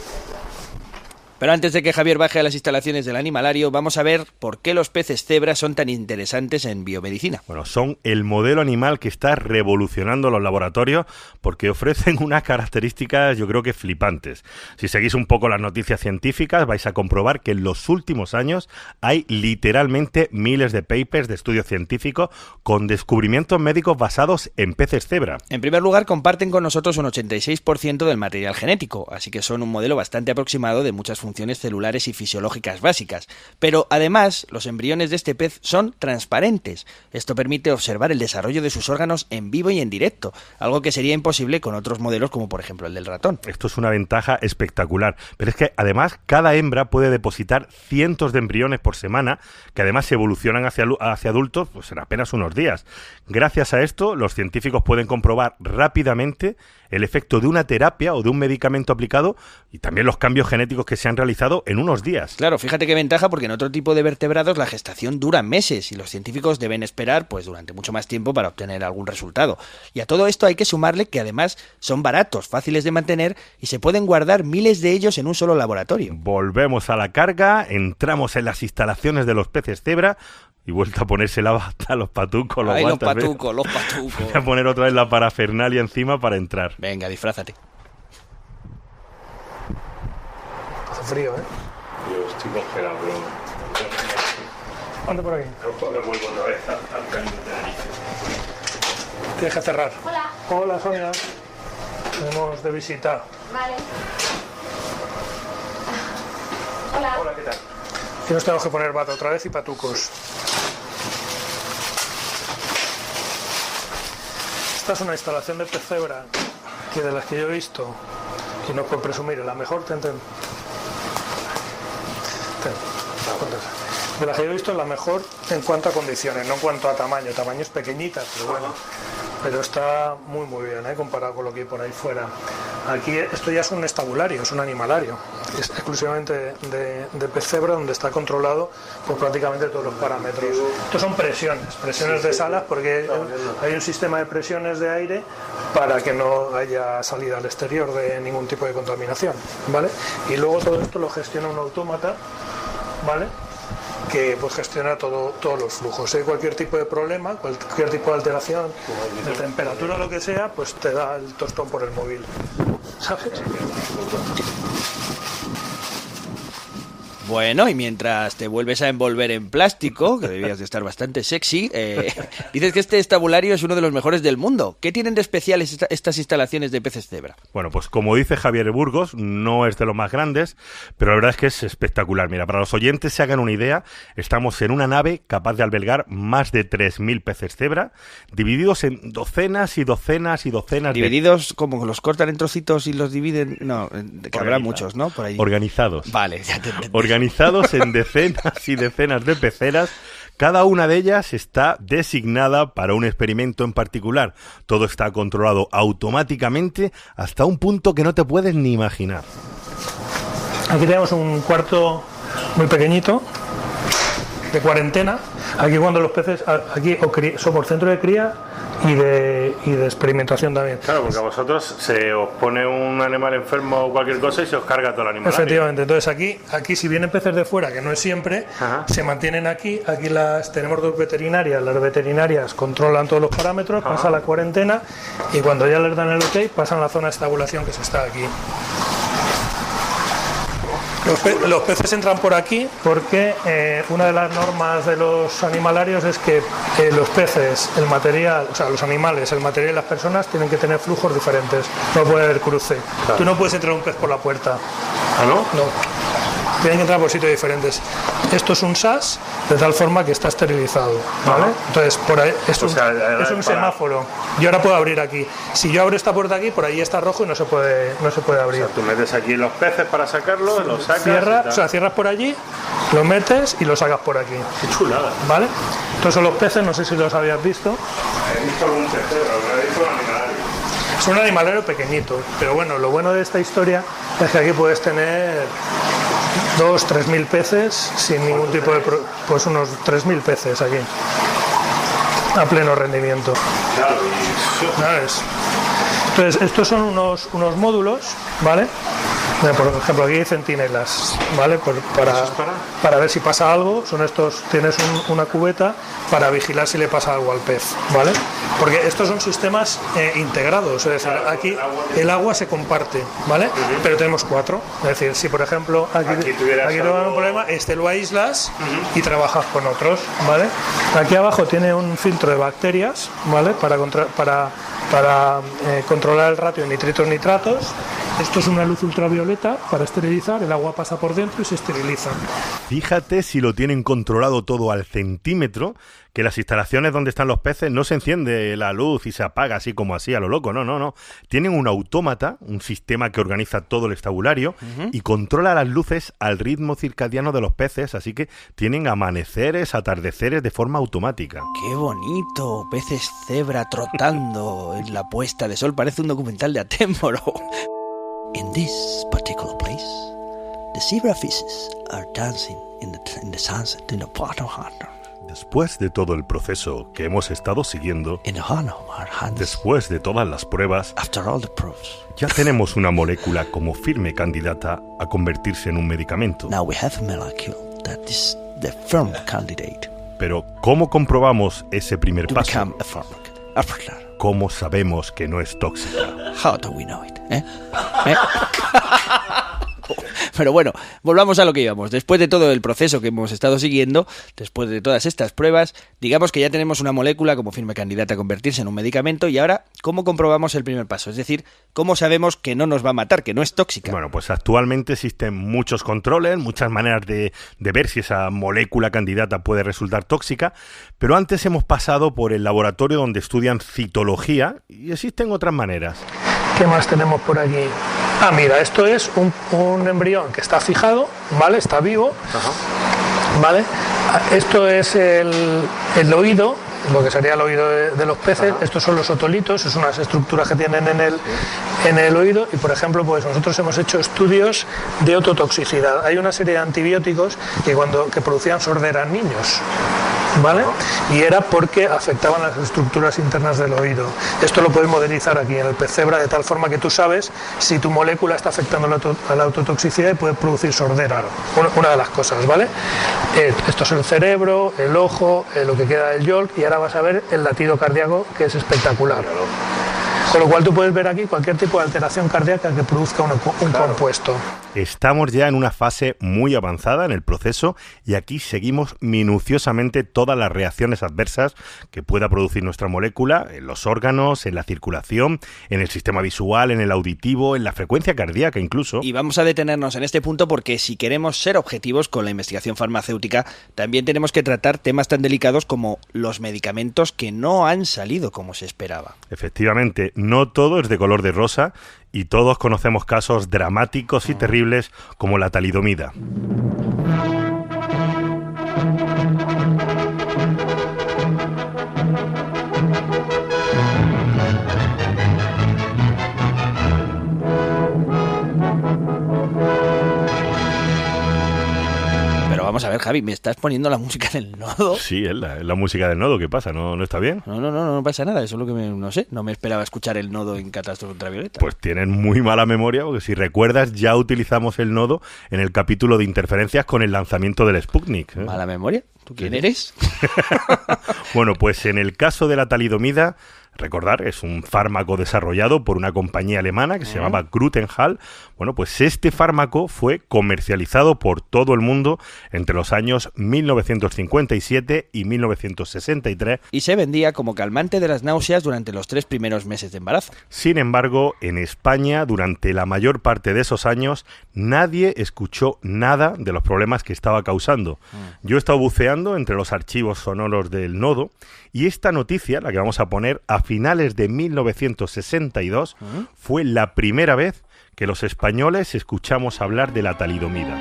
Pero antes de que Javier baje a las instalaciones del animalario, vamos a ver por qué los peces cebra son tan interesantes en biomedicina. Bueno, son el modelo animal que está revolucionando los laboratorios porque ofrecen unas características, yo creo que flipantes. Si seguís un poco las noticias científicas, vais a comprobar que en los últimos años hay literalmente miles de papers de estudios científicos con descubrimientos médicos basados en peces cebra. En primer lugar, comparten con nosotros un 86% del material genético, así que son un modelo bastante aproximado de muchas funciones celulares y fisiológicas básicas. Pero además, los embriones de este pez son transparentes. Esto permite observar el desarrollo de sus órganos en vivo y en directo, algo que sería imposible con otros modelos como por ejemplo el del ratón. Esto es una ventaja espectacular, pero es que además cada hembra puede depositar cientos de embriones por semana, que además se evolucionan hacia adultos pues en apenas unos días. Gracias a esto, los científicos pueden comprobar rápidamente el efecto de una terapia o de un medicamento aplicado y también los cambios genéticos que se han realizado en unos días. Claro, fíjate qué ventaja, porque en otro tipo de vertebrados la gestación dura meses y los científicos deben esperar pues durante mucho más tiempo para obtener algún resultado. Y a todo esto hay que sumarle que además son baratos, fáciles de mantener y se pueden guardar miles de ellos en un solo laboratorio. Volvemos a la carga, entramos en las instalaciones de los peces cebra y vuelta a ponerse la bata, los patucos, los guantes. Los patucos. Voy a poner otra vez la parafernalia encima para entrar. Venga, disfrázate. Hace frío, ¿eh? Yo estoy congelado, pero... Anda por aquí. Me vuelvo otra vez al camino de Tenerife. Tienes que cerrar. Hola. Hola, Sonia. Tenemos de visita. Vale. Hola, ¿qué tal? Y nos tenemos que poner bata otra vez y patucos. Esta es una instalación de pez cebra que de las que yo he visto, y no por presumir, la mejor, de las que yo he visto, la mejor en cuanto a condiciones, no en cuanto a tamaño. Tamaño es pequeñita, pero bueno. Pero está muy bien, comparado con lo que hay por ahí fuera. Aquí esto ya es un estabulario, es un animalario. Es exclusivamente de pez cebra, donde está controlado por prácticamente todos los parámetros. Estos son presiones de salas, porque hay un sistema de presiones de aire para que no haya salida al exterior de ningún tipo de contaminación, ¿vale? Y luego todo esto lo gestiona un autómata, ¿vale?, que pues gestiona todos los flujos. Si hay cualquier tipo de problema, cualquier tipo de alteración de temperatura o lo que sea, pues te da el tostón por el móvil, ¿sabes? Bueno, y mientras te vuelves a envolver en plástico, que debías de estar bastante sexy, dices que este estabulario es uno de los mejores del mundo. ¿Qué tienen de especial estas instalaciones de peces cebra? Bueno, pues como dice Javier Burgos, no es de los más grandes, pero la verdad es que es espectacular. Mira, para los oyentes se hagan una idea, estamos en una nave capaz de albergar más de 3.000 peces cebra, divididos en docenas y docenas y docenas. ¿Divididos como los cortan en trocitos y los dividen? No, que habrá muchos, ¿no? Por ahí. Organizados. Vale, ya te entendí. Organizados en decenas y decenas de peceras. Cada una de ellas está designada para un experimento en particular. Todo está controlado automáticamente hasta un punto que no te puedes ni imaginar. Aquí tenemos un cuarto muy pequeñito de cuarentena. Aquí cuando los peces, aquí somos centro de cría y de experimentación también. Claro, porque a vosotros se os pone un animal enfermo o cualquier cosa y se os carga todo el animal. Efectivamente, entonces aquí si vienen peces de fuera, que no es siempre, se mantienen aquí tenemos dos veterinarias, las veterinarias controlan todos los parámetros, pasa la cuarentena y cuando ya les dan el ok pasan a la zona de estabulación, que se está aquí. Los peces entran por aquí porque una de las normas de los animalarios es que los peces, el material, o sea, los animales, el material y las personas tienen que tener flujos diferentes. No puede haber cruce. Claro. Tú no puedes entrar un pez por la puerta. ¿Ah, no? No. Tienen que entrar por sitios diferentes. Esto es un SAS de tal forma que está esterilizado, ¿vale? Entonces, por ahí es un semáforo. Yo ahora puedo abrir aquí. Si yo abro esta puerta aquí, por ahí está rojo y no se puede abrir. O sea, tú metes aquí los peces para sacarlos, los sacas. Cierras por allí, lo metes y lo sacas por aquí. Qué chulada. ¿Vale? Entonces son los peces, no sé si los habías visto. He visto algún pez, pero no he visto un animalario. Es un animalario pequeñito, pero bueno, lo bueno de esta historia es que aquí puedes tener 2.000-3.000 peces sin ningún tipo de... pues unos 3.000 peces aquí, a pleno rendimiento. Claro, ¿sabes? Entonces, estos son unos módulos, ¿vale? Por ejemplo, aquí hay centinelas, ¿vale? Para ver si pasa algo, son estos, tienes una cubeta para vigilar si le pasa algo al pez, ¿vale? Porque estos son sistemas integrados, es decir, aquí el agua se comparte, ¿vale? Pero tenemos 4, es decir, si por ejemplo aquí tuvieras un problema, lo aíslas y trabajas con otros, ¿vale? Aquí abajo tiene un filtro de bacterias, ¿vale? Para controlar el ratio de nitritos-nitratos, Esto es una luz ultravioleta para esterilizar, el agua pasa por dentro y se esteriliza. Fíjate si lo tienen controlado todo al centímetro, que las instalaciones donde están los peces no se enciende la luz y se apaga así como así a lo loco, no. Tienen un autómata, un sistema que organiza todo el estabulario y controla las luces al ritmo circadiano de los peces, así que tienen amaneceres, atardeceres de forma automática. ¡Qué bonito! Peces cebra trotando en la puesta de sol, parece un documental de Attenborough. In this particular place, the zebra fishes are dancing in the sunset in the bottom hunter. Después de todo el proceso que hemos estado siguiendo, In the honor of our hands, después de todas las pruebas, after all the proofs, ya tenemos una molécula como firme candidata a convertirse en un medicamento. now we have a molecule that is the firm candidate Pero, ¿cómo comprobamos ese primer to paso? become a pharmac. ¿Cómo sabemos que no es tóxica? How do we know it? Pero bueno, volvamos a lo que íbamos. Después de todo el proceso que hemos estado siguiendo, después de todas estas pruebas, digamos que ya tenemos una molécula como firme candidata a convertirse en un medicamento. Y ahora, ¿cómo comprobamos el primer paso? Es decir, ¿cómo sabemos que no nos va a matar, que no es tóxica? Bueno, pues actualmente existen muchos controles, muchas maneras de ver si esa molécula candidata puede resultar tóxica, pero antes hemos pasado por el laboratorio donde estudian citología y existen otras maneras. ¿Qué más tenemos por aquí? Ah, mira, esto es un embrión que está fijado, ¿vale? Está vivo, ¿vale? Esto es el oído, lo que sería el oído de los peces. Estos son los otolitos, es unas estructuras que tienen en el oído. Y por ejemplo, pues nosotros hemos hecho estudios de ototoxicidad. Hay una serie de antibióticos que producían sordera en niños, ¿vale? Y era porque afectaban las estructuras internas del oído. Esto lo puedes modelizar aquí en el pez cebra de tal forma que tú sabes si tu molécula está afectando a la ototoxicidad y puede producir sordera. Una de las cosas, ¿vale? Esto es el cerebro, el ojo, lo que queda del yolk, y ahora vas a ver el latido cardíaco, que es espectacular. Con lo cual tú puedes ver aquí cualquier tipo de alteración cardíaca que produzca un compuesto. Estamos ya en una fase muy avanzada en el proceso y aquí seguimos minuciosamente todas las reacciones adversas que pueda producir nuestra molécula en los órganos, en la circulación, en el sistema visual, en el auditivo, en la frecuencia cardíaca incluso. Y vamos a detenernos en este punto porque si queremos ser objetivos con la investigación farmacéutica, también tenemos que tratar temas tan delicados como los medicamentos que no han salido como se esperaba. Efectivamente, no todo es de color de rosa y todos conocemos casos dramáticos y terribles como la talidomida. Vamos a ver, Javi, ¿me estás poniendo la música del nodo? Sí, es la música del nodo. ¿Qué pasa? ¿No está bien? No pasa nada. Eso es lo que no sé. No me esperaba escuchar el nodo en Catástrofe Ultravioleta. Pues tienen muy mala memoria, porque si recuerdas, ya utilizamos el nodo en el capítulo de interferencias con el lanzamiento del Sputnik. ¿Mala memoria? ¿Tú quién eres? Bueno, pues en el caso de la talidomida, recordar, es un fármaco desarrollado por una compañía alemana que se llamaba Grutenhall. Bueno, pues este fármaco fue comercializado por todo el mundo entre los años 1957 y 1963. Y se vendía como calmante de las náuseas durante los 3 primeros meses de embarazo. Sin embargo, en España, durante la mayor parte de esos años, nadie escuchó nada de los problemas que estaba causando. Yo he estado buceando entre los archivos sonoros del nodo y esta noticia, la que vamos a poner, a finales de 1962, fue la primera vez que los españoles escuchamos hablar de la talidomida.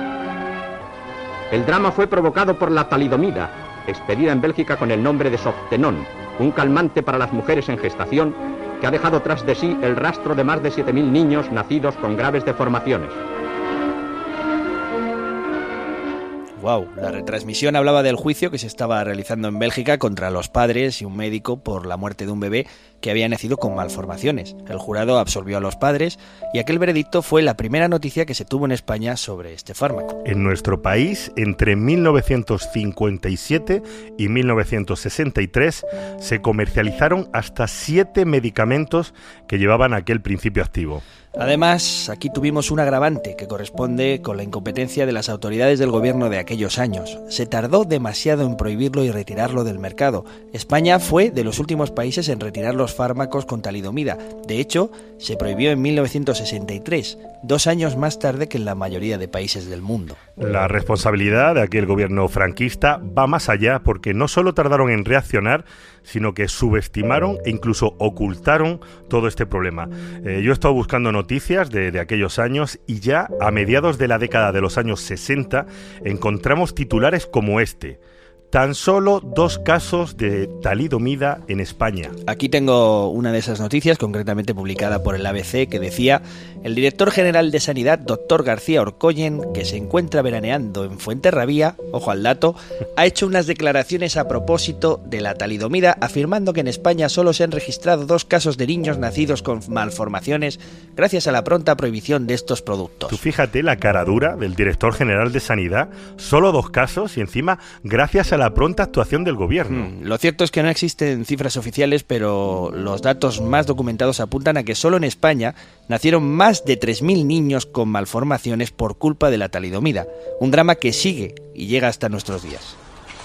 El drama fue provocado por la talidomida, expedida en Bélgica con el nombre de Softenón, un calmante para las mujeres en gestación que ha dejado tras de sí el rastro de más de 7.000 niños nacidos con graves deformaciones. Wow, la retransmisión hablaba del juicio que se estaba realizando en Bélgica contra los padres y un médico por la muerte de un bebé que había nacido con malformaciones. El jurado absolvió a los padres y aquel veredicto fue la primera noticia que se tuvo en España sobre este fármaco. En nuestro país, entre 1957 y 1963, se comercializaron hasta 7 medicamentos que llevaban aquel principio activo. Además, aquí tuvimos un agravante que corresponde con la incompetencia de las autoridades del gobierno de aquellos años. Se tardó demasiado en prohibirlo y retirarlo del mercado. España fue de los últimos países en retirar los fármacos con talidomida. De hecho, se prohibió en 1963, 2 años más tarde que en la mayoría de países del mundo. La responsabilidad de aquel gobierno franquista va más allá, porque no solo tardaron en reaccionar, sino que subestimaron e incluso ocultaron todo este problema. Yo he estado buscando noticias de aquellos años y ya a mediados de la década de los años 60 encontramos titulares como este: tan solo 2 casos de talidomida en España. Aquí tengo una de esas noticias, concretamente publicada por el ABC, que decía: el director general de Sanidad, doctor García Orcoyen, que se encuentra veraneando en Fuenterrabía, ojo al dato, ha hecho unas declaraciones a propósito de la talidomida, afirmando que en España solo se han registrado 2 casos de niños nacidos con malformaciones gracias a la pronta prohibición de estos productos. Tú fíjate la cara dura del director general de Sanidad, solo 2 casos y encima gracias a la pronta actuación del gobierno. Lo cierto es que no existen cifras oficiales, pero los datos más documentados apuntan a que solo en España nacieron más de 3.000 niños con malformaciones por culpa de la talidomida, un drama que sigue y llega hasta nuestros días.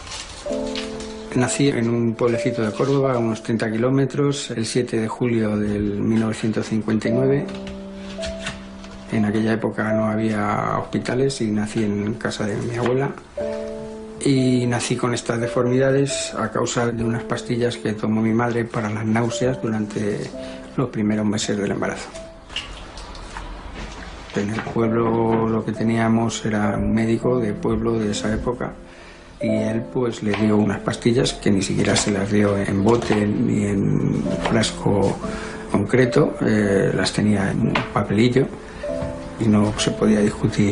Nací en un pueblecito de Córdoba, a unos 30 kilómetros, el 7 de julio del 1959. En aquella época no había hospitales y nací en casa de mi abuela. Y nací con estas deformidades a causa de unas pastillas que tomó mi madre para las náuseas durante los primeros meses del embarazo. En el pueblo lo que teníamos era un médico de pueblo de esa época y él pues le dio unas pastillas que ni siquiera se las dio en bote ni en frasco concreto, las tenía en un papelillo y no se podía discutir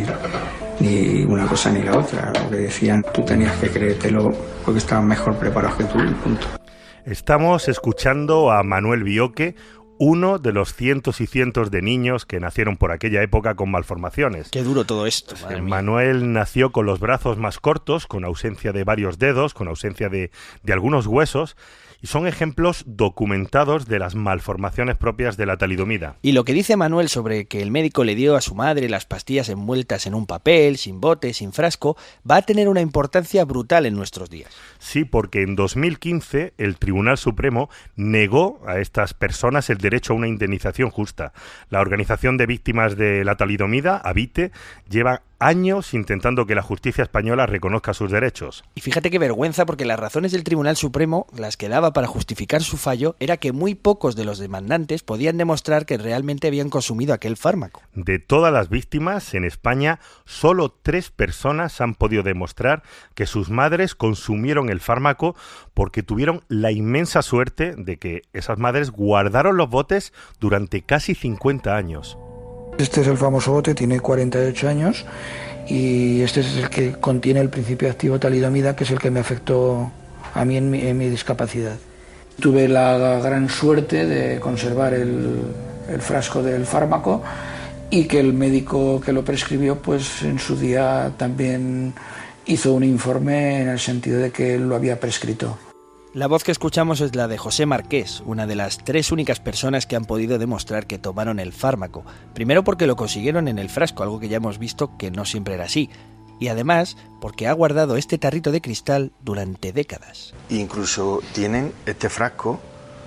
ni una cosa ni la otra. Lo que decían, tú tenías que creértelo porque estaban mejor preparados que tú, y punto. Estamos escuchando a Manuel Bioque, uno de los cientos y cientos de niños que nacieron por aquella época con malformaciones. Qué duro todo esto, madre mía. Manuel nació con los brazos más cortos, con ausencia de varios dedos, con ausencia de algunos huesos, y son ejemplos documentados de las malformaciones propias de la talidomida. Y lo que dice Manuel sobre que el médico le dio a su madre las pastillas envueltas en un papel, sin bote, sin frasco, va a tener una importancia brutal en nuestros días. Sí, porque en 2015 el Tribunal Supremo negó a estas personas el derecho a una indemnización justa. La Organización de Víctimas de la Talidomida, AVITE, lleva años intentando que la justicia española reconozca sus derechos. Y fíjate qué vergüenza, porque las razones del Tribunal Supremo, las que daba para justificar su fallo, era que muy pocos de los demandantes podían demostrar que realmente habían consumido aquel fármaco. De todas las víctimas, en España, solo 3 personas han podido demostrar que sus madres consumieron el fármaco, porque tuvieron la inmensa suerte de que esas madres guardaron los botes durante casi 50 años. Este es el famoso bote, tiene 48 años y este es el que contiene el principio activo talidomida, que es el que me afectó a mí en mi discapacidad. Tuve la gran suerte de conservar el frasco del fármaco y que el médico que lo prescribió pues en su día también hizo un informe en el sentido de que él lo había prescrito. La voz que escuchamos es la de José Marqués, una de las 3 únicas personas que han podido demostrar que tomaron el fármaco. Primero porque lo consiguieron en el frasco, algo que ya hemos visto que no siempre era así. Y además porque ha guardado este tarrito de cristal durante décadas. Incluso tienen este frasco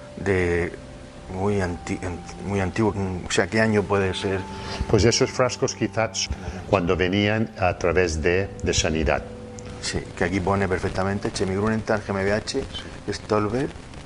de muy antiguo. O sea, ¿qué año puede ser? Pues esos frascos quizás cuando venían a través de Sanidad. Sí, que aquí pone perfectamente Chemigrunenthal GmbH, Stolber,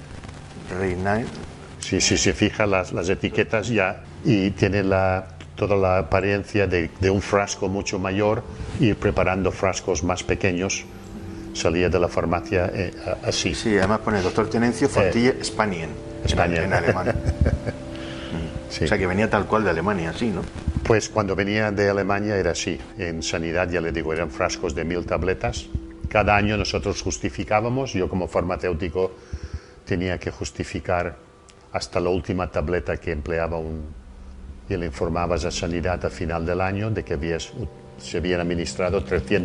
Reinair. Sí, se fija las etiquetas ya y tiene toda la apariencia de un frasco mucho mayor, y preparando frascos más pequeños salía de la farmacia así. Sí, además pone Dr. Tenencio Fontille Spanien en alemán. Sí. O sea que venía tal cual de Alemania, así, ¿no? Pues cuando venía de Alemania era así. En Sanidad, ya le digo, eran frascos de 1000 tabletas. Cada año nosotros justificábamos. Yo como farmacéutico tenía que justificar hasta la última tableta que empleaba y le informabas a Sanidad al final del año de que se habían administrado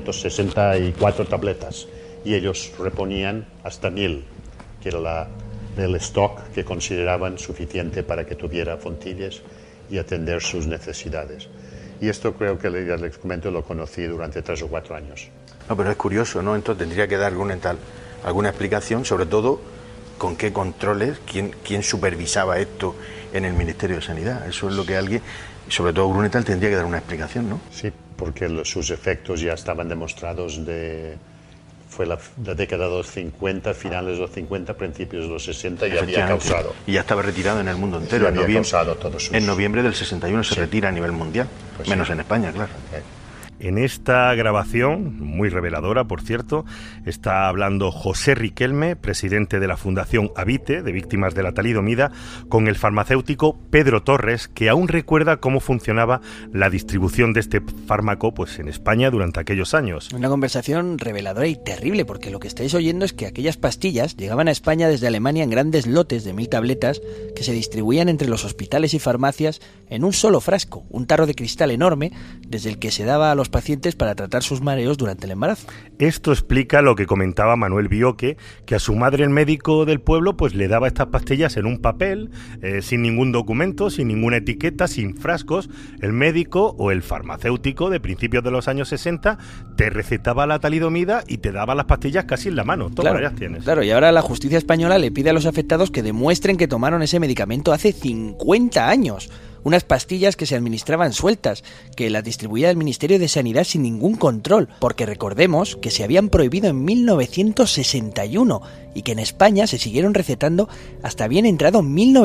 364 tabletas y ellos reponían hasta 1000, que era el stock que consideraban suficiente para que tuviera Fontilles y atender sus necesidades. Y esto creo que ya les comento, lo conocí durante 3 o 4 años. No, pero es curioso, ¿no? Entonces tendría que dar alguna explicación, sobre todo con qué controles, quién supervisaba esto en el Ministerio de Sanidad. Eso es lo que alguien, sobre todo Grunenthal, tendría que dar una explicación, ¿no? Sí, porque sus efectos ya estaban demostrados fue la década de los 50, finales de los 50, principios de los 60, y había causado. Y ya estaba retirado en el mundo entero. En noviembre del 61 se retira a nivel mundial, pues menos en España, claro. En esta grabación, muy reveladora, por cierto, está hablando José Riquelme, presidente de la Fundación Habite, de víctimas de la talidomida, con el farmacéutico Pedro Torres, que aún recuerda cómo funcionaba la distribución de este fármaco pues, en España durante aquellos años. Una conversación reveladora y terrible, porque lo que estáis oyendo es que aquellas pastillas llegaban a España desde Alemania en grandes lotes de 1000 tabletas que se distribuían entre los hospitales y farmacias en un solo frasco, un tarro de cristal enorme, desde el que se daba a los pacientes para tratar sus mareos durante el embarazo. Esto explica lo que comentaba Manuel Bioque, que a su madre el médico del pueblo pues le daba estas pastillas en un papel, sin ningún documento, sin ninguna etiqueta, sin frascos. El médico o el farmacéutico de principios de los años 60 te recetaba la talidomida y te daba las pastillas casi en la mano. Toma, claro, ya tienes. Claro, y ahora la justicia española le pide a los afectados que demuestren que tomaron ese medicamento hace 50 años. Unas pastillas que se administraban sueltas, que las distribuía el Ministerio de Sanidad sin ningún control, porque recordemos que se habían prohibido en 1961 y que en España se siguieron recetando hasta bien entrado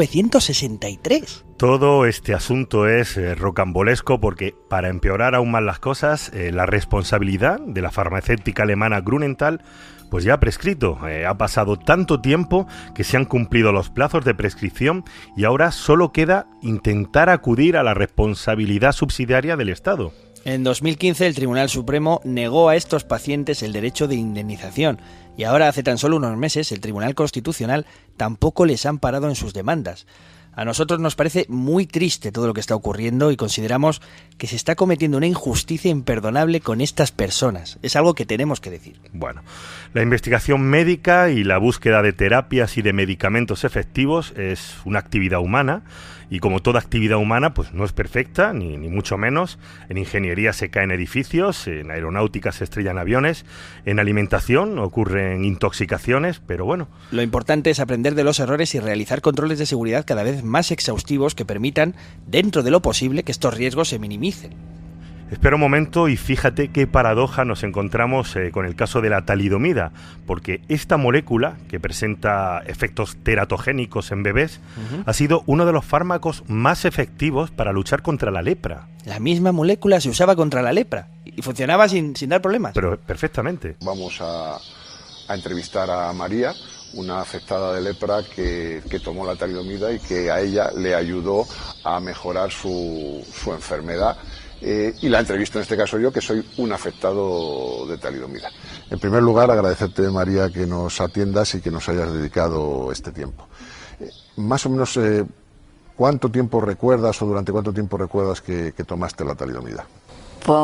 1963. Todo este asunto es rocambolesco porque, para empeorar aún más las cosas, la responsabilidad de la farmacéutica alemana Grunenthal pues ya ha prescrito. Ha pasado tanto tiempo que se han cumplido los plazos de prescripción y ahora solo queda intentar acudir a la responsabilidad subsidiaria del Estado. En 2015 el Tribunal Supremo negó a estos pacientes el derecho de indemnización y ahora hace tan solo unos meses el Tribunal Constitucional tampoco les ha amparado en sus demandas. A nosotros nos parece muy triste todo lo que está ocurriendo y consideramos que se está cometiendo una injusticia imperdonable con estas personas. Es algo que tenemos que decir. Bueno, la investigación médica y la búsqueda de terapias y de medicamentos efectivos es una actividad humana y, como toda actividad humana, pues no es perfecta, ni mucho menos. En ingeniería se caen edificios, en aeronáutica se estrellan aviones, en alimentación ocurren intoxicaciones, pero bueno. Lo importante es aprender de los errores y realizar controles de seguridad cada vez más exhaustivos que permitan, dentro de lo posible, que estos riesgos se minimicen. Espera un momento y fíjate qué paradoja nos encontramos con el caso de la talidomida, porque esta molécula, que presenta efectos teratogénicos en bebés, ha sido uno de los fármacos más efectivos para luchar contra la lepra. La misma molécula se usaba contra la lepra y funcionaba sin dar problemas. Pero perfectamente. Vamos a entrevistar a María, una afectada de lepra que tomó la talidomida y que a ella le ayudó a mejorar su enfermedad. Y la entrevisto en este caso yo, que soy un afectado de talidomida. En primer lugar, agradecerte, María, que nos atiendas y que nos hayas dedicado este tiempo. Más o menos, ¿cuánto tiempo recuerdas o durante cuánto tiempo recuerdas que tomaste la talidomida? Pues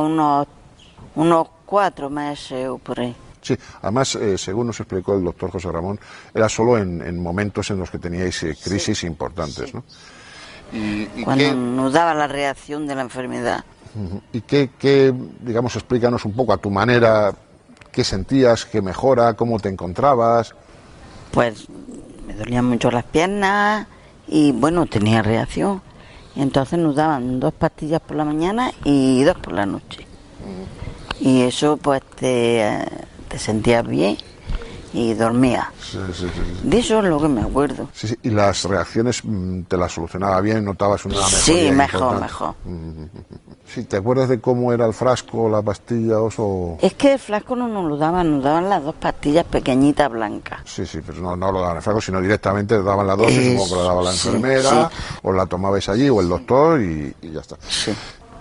unos 4 meses o por ahí. Sí, además, según nos explicó el doctor José Ramón, era solo en momentos en los que teníais crisis importantes, ¿no? Cuando nos daba la reacción de la enfermedad. ¿Y qué, digamos, explícanos un poco a tu manera, qué sentías, qué mejora, cómo te encontrabas? Pues me dolían mucho las piernas y, bueno, tenía reacción. Y entonces nos daban 2 pastillas por la mañana y 2 por la noche. Y eso, pues, te sentías bien y dormía. Sí. De eso es lo que me acuerdo. Sí. ¿Y las reacciones te las solucionaba bien? ¿Notabas una mejoría? Sí, mejor. Sí, ¿te acuerdas de cómo era el frasco, la pastilla o...? Es que el frasco no nos lo daban, nos daban las 2 pastillas pequeñitas blancas. Sí, pero no lo daban el frasco, sino directamente te daban la dosis, supongo que la daba la enfermera, o la tomabais allí, o el doctor, y ya está. Sí.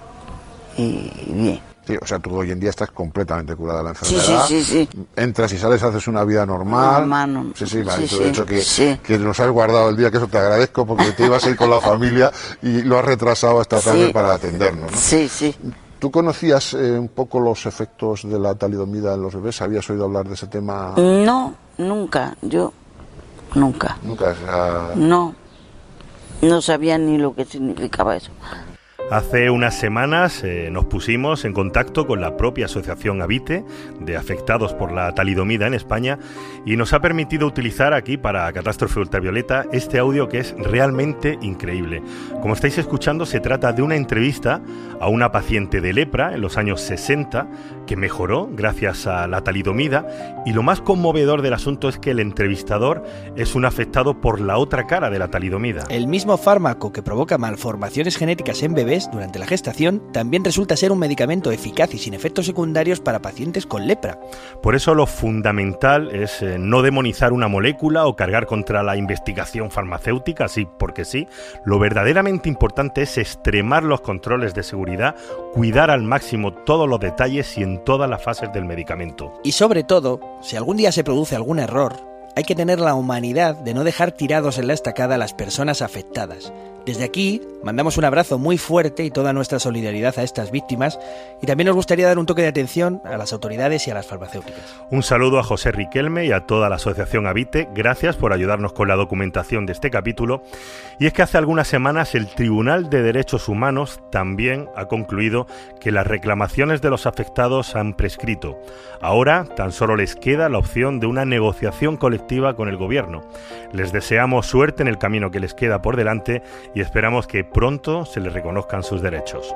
Y bien. Sí, o sea, tú hoy en día estás completamente curada de la enfermedad. Sí. Entras y sales, haces una vida normal. Normal. Sí, vale, de hecho que nos has guardado el día, que eso te agradezco, porque te ibas a ir con la familia y lo has retrasado hasta tarde para atendernos, ¿no? Sí. ¿Tú conocías un poco los efectos de la talidomida en los bebés? ¿Habías oído hablar de ese tema? No, nunca. Yo, nunca. ¿Nunca? No sabía ni lo que significaba eso. Hace unas semanas nos pusimos en contacto con la propia asociación Habite de afectados por la talidomida en España y nos ha permitido utilizar aquí para Catástrofe Ultravioleta este audio que es realmente increíble. Como estáis escuchando, se trata de una entrevista a una paciente de lepra en los años 60 que mejoró gracias a la talidomida, y lo más conmovedor del asunto es que el entrevistador es un afectado por la otra cara de la talidomida. El mismo fármaco que provoca malformaciones genéticas en bebés durante la gestación también resulta ser un medicamento eficaz y sin efectos secundarios para pacientes con lepra. Por eso lo fundamental es no demonizar una molécula o cargar contra la investigación farmacéutica, así porque sí. Lo verdaderamente importante es extremar los controles de seguridad, cuidar al máximo todos los detalles y en todas las fases del medicamento. Y sobre todo, si algún día se produce algún error, hay que tener la humanidad de no dejar tirados en la estacada a las personas afectadas. Desde aquí, mandamos un abrazo muy fuerte y toda nuestra solidaridad a estas víctimas, y también nos gustaría dar un toque de atención a las autoridades y a las farmacéuticas. Un saludo a José Riquelme y a toda la asociación Habite. Gracias por ayudarnos con la documentación de este capítulo. Y es que hace algunas semanas el Tribunal de Derechos Humanos también ha concluido que las reclamaciones de los afectados han prescrito. Ahora tan solo les queda la opción de una negociación colectiva con el gobierno. Les deseamos suerte en el camino que les queda por delante y esperamos que pronto se les reconozcan sus derechos.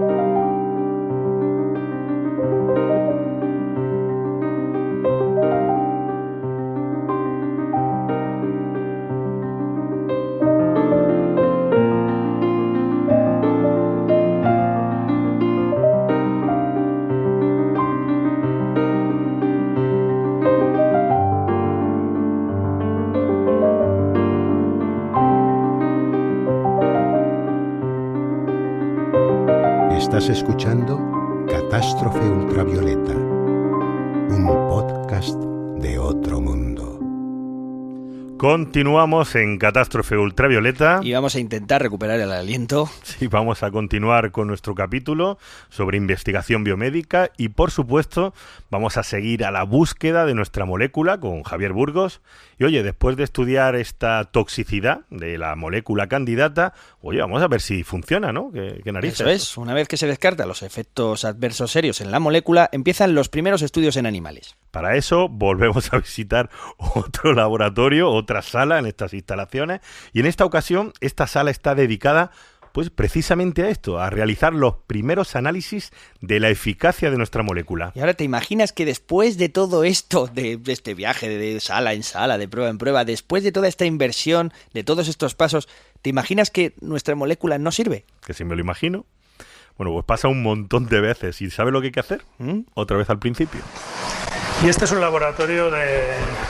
Estás escuchando Catástrofe Ultravioleta, un podcast de otro mundo. Continuamos en Catástrofe Ultravioleta. Y vamos a intentar recuperar el aliento. Sí, vamos a continuar con nuestro capítulo sobre investigación biomédica y, por supuesto, vamos a seguir a la búsqueda de nuestra molécula con Javier Burgos. Y, oye, después de estudiar esta toxicidad de la molécula candidata, oye, vamos a ver si funciona, ¿no? ¿Qué narices? Eso es. Una vez que se descartan los efectos adversos serios en la molécula, empiezan los primeros estudios en animales. Para eso volvemos a visitar otro laboratorio, otra sala en estas instalaciones, y en esta ocasión esta sala está dedicada pues precisamente a esto, a realizar los primeros análisis de la eficacia de nuestra molécula. Y ahora te imaginas que después de todo esto, de este viaje de sala en sala, de prueba en prueba, después de toda esta inversión, de todos estos pasos, ¿te imaginas que nuestra molécula no sirve? Que si me lo imagino. Bueno, pues pasa un montón de veces. ¿Y sabes lo que hay que hacer? Otra vez al principio. Y este es un laboratorio de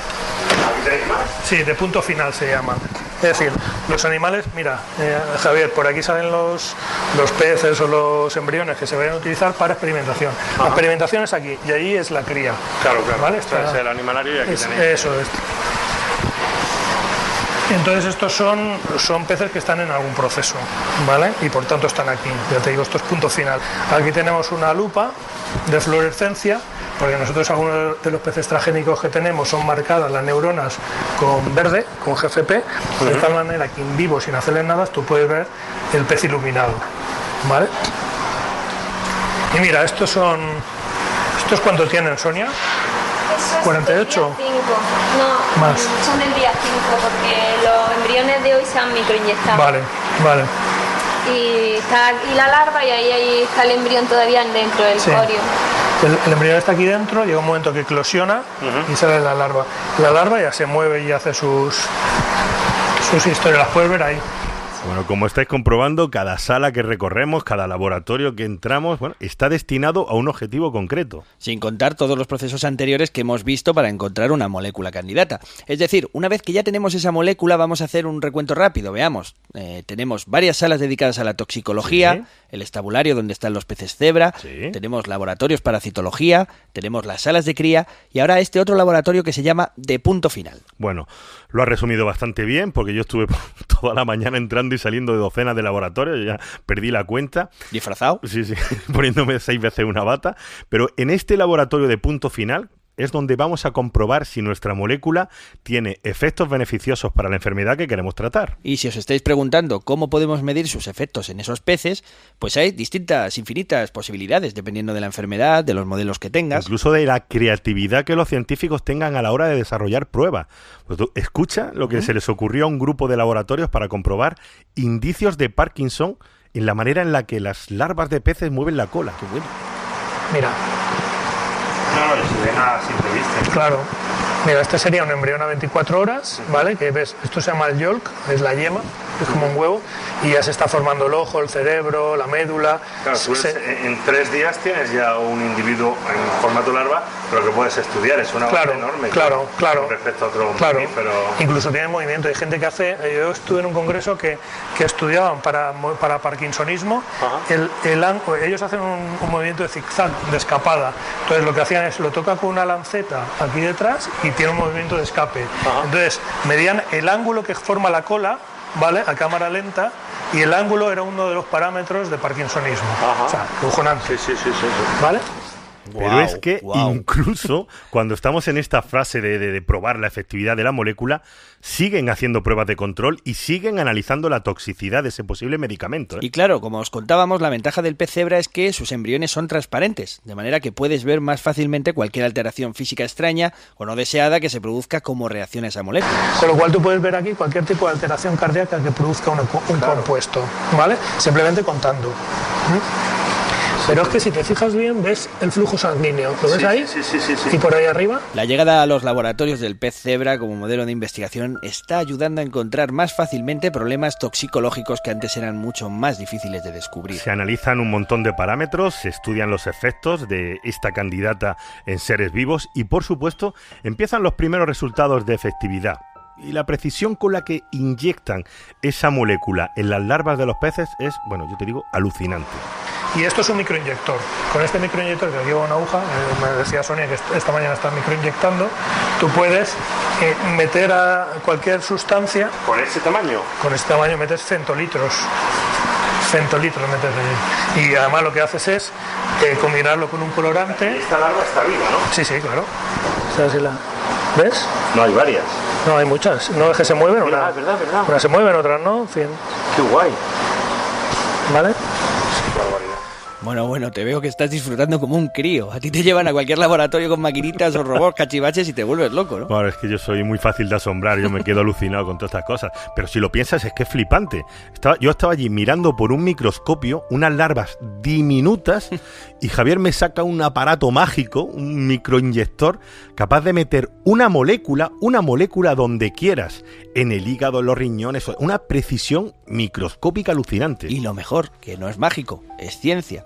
punto final se llama. Es decir, los animales, mira, Javier, por aquí salen los peces o los embriones que se vayan a utilizar para experimentación. Ajá. La experimentación es aquí y ahí es la cría. Claro. ¿Vale? Esto es el animalario y aquí tenéis. Eso es. Entonces estos son peces que están en algún proceso, ¿vale? Y por tanto están aquí. Ya te digo, esto es punto final. Aquí tenemos una lupa de fluorescencia, porque nosotros algunos de los peces transgénicos que tenemos son marcadas las neuronas con verde, con GFP, de tal manera que en vivo, sin hacerle nada, tú puedes ver el pez iluminado, ¿vale? Y mira, ¿estos cuánto tienen, Sonia? 48. 5. No, más. Son del día 5 porque los embriones de hoy se han microinyectado. Vale. Y está aquí la larva y ahí está el embrión todavía dentro del corio. El embrión está aquí dentro, llega un momento que eclosiona y sale la larva. La larva ya se mueve y hace sus historias, las puedes ver ahí. Bueno, como estáis comprobando, cada sala que recorremos, cada laboratorio que entramos, bueno, está destinado a un objetivo concreto. Sin contar todos los procesos anteriores que hemos visto para encontrar una molécula candidata. Es decir, una vez que ya tenemos esa molécula, vamos a hacer un recuento rápido. Veamos, tenemos varias salas dedicadas a la toxicología, el estabulario donde están los peces cebra, tenemos laboratorios para citología, tenemos las salas de cría y ahora este otro laboratorio que se llama de punto final. Bueno, lo has resumido bastante bien porque yo estuve toda la mañana entrando y saliendo de docenas de laboratorios, ya perdí la cuenta. ¿Disfrazado? Sí, poniéndome 6 veces una bata. Pero en este laboratorio de punto final, es donde vamos a comprobar si nuestra molécula tiene efectos beneficiosos para la enfermedad que queremos tratar. Y si os estáis preguntando cómo podemos medir sus efectos en esos peces, pues hay distintas, infinitas posibilidades, dependiendo de la enfermedad, de los modelos que tengas. Incluso de la creatividad que los científicos tengan a la hora de desarrollar pruebas. Pues tú, escucha lo que se les ocurrió a un grupo de laboratorios para comprobar indicios de Parkinson en la manera en la que las larvas de peces mueven la cola. Qué bueno. Mira. No, se ven a simple vista. Claro. Mira, este sería un embrión a 24 horas, ¿vale? Que ves, esto se llama el yolk, es la yema, es como un huevo, y ya se está formando el ojo, el cerebro, la médula. Claro, tú en 3 días tienes ya un individuo en formato larva, pero que puedes estudiar, es una base enorme. Claro. Con respecto a otro mamífero. Incluso tiene movimiento, hay gente que hace, yo estuve en un congreso que estudiaban para parkinsonismo, ellos hacen un movimiento de zigzag, de escapada, entonces lo que hacían es, lo toca con una lanceta aquí detrás y tiene un movimiento de escape. Entonces, medían el ángulo que forma la cola, ¿vale?, a cámara lenta, y el ángulo era uno de los parámetros de parkinsonismo. O sea, cojonante. Sí. ¿Vale? Pero es que incluso cuando estamos en esta fase de probar la efectividad de la molécula, siguen haciendo pruebas de control y siguen analizando la toxicidad de ese posible medicamento. Y claro, como os contábamos, la ventaja del pez cebra es que sus embriones son transparentes, de manera que puedes ver más fácilmente cualquier alteración física extraña o no deseada que se produzca como reacción a esa molécula. Con lo cual tú puedes ver aquí cualquier tipo de alteración cardíaca que produzca un compuesto, ¿vale? Simplemente contando. Pero es que si te fijas bien, ves el flujo sanguíneo. ¿Lo ves ahí? Sí. ¿Y por ahí arriba? La llegada a los laboratorios del pez cebra como modelo de investigación está ayudando a encontrar más fácilmente problemas toxicológicos que antes eran mucho más difíciles de descubrir. Se analizan un montón de parámetros, se estudian los efectos de esta candidata en seres vivos y, por supuesto, empiezan los primeros resultados de efectividad. Y la precisión con la que inyectan esa molécula en las larvas de los peces es, bueno, yo te digo, alucinante. Y esto es un microinyector. Con este microinyector que lleva una aguja, me decía Sonia que esta mañana está microinyectando, tú puedes meter a cualquier sustancia. ¿Con ese tamaño? Con este tamaño metes centolitros metes allí. Y además lo que haces es combinarlo con un colorante. Esta larva está viva, ¿no? Sí, claro. ¿Ves? No, hay varias. No, hay muchas. No es que se mueven, verdad. Unas se mueven, otras no, en fin. Qué guay. ¿Vale? Bueno, te veo que estás disfrutando como un crío. A ti te llevan a cualquier laboratorio con maquinitas o robots, cachivaches y te vuelves loco, ¿no? Bueno, es que yo soy muy fácil de asombrar, yo me quedo alucinado con todas estas cosas. Pero si lo piensas es que es flipante. Yo estaba allí mirando por un microscopio unas larvas diminutas y Javier me saca un aparato mágico, un microinyector, capaz de meter una molécula donde quieras, en el hígado, en los riñones, una precisión microscópica alucinante. Y lo mejor, que no es mágico, es ciencia.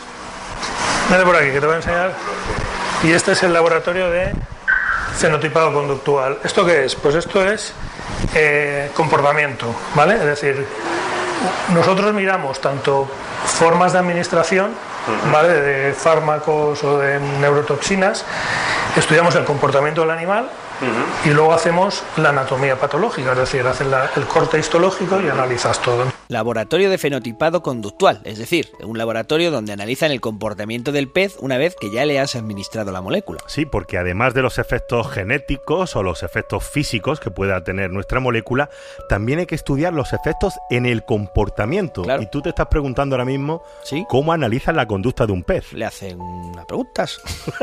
Vete por aquí, que te voy a enseñar. Y este es el laboratorio de fenotipado conductual. ¿Esto qué es? Pues esto es comportamiento, ¿vale? Es decir, nosotros miramos tanto formas de administración, ¿vale?, de fármacos o de neurotoxinas, estudiamos el comportamiento del animal y luego hacemos la anatomía patológica, es decir, haces el corte histológico y analizas todo. Laboratorio de fenotipado conductual, es decir, un laboratorio donde analizan el comportamiento del pez una vez que ya le has administrado la molécula. Sí, porque además de los efectos genéticos o los efectos físicos que pueda tener nuestra molécula, también hay que estudiar los efectos en el comportamiento. Claro. Y tú te estás preguntando ahora mismo, ¿sí?, ¿cómo analizan la conducta de un pez? Le hacen unas preguntas.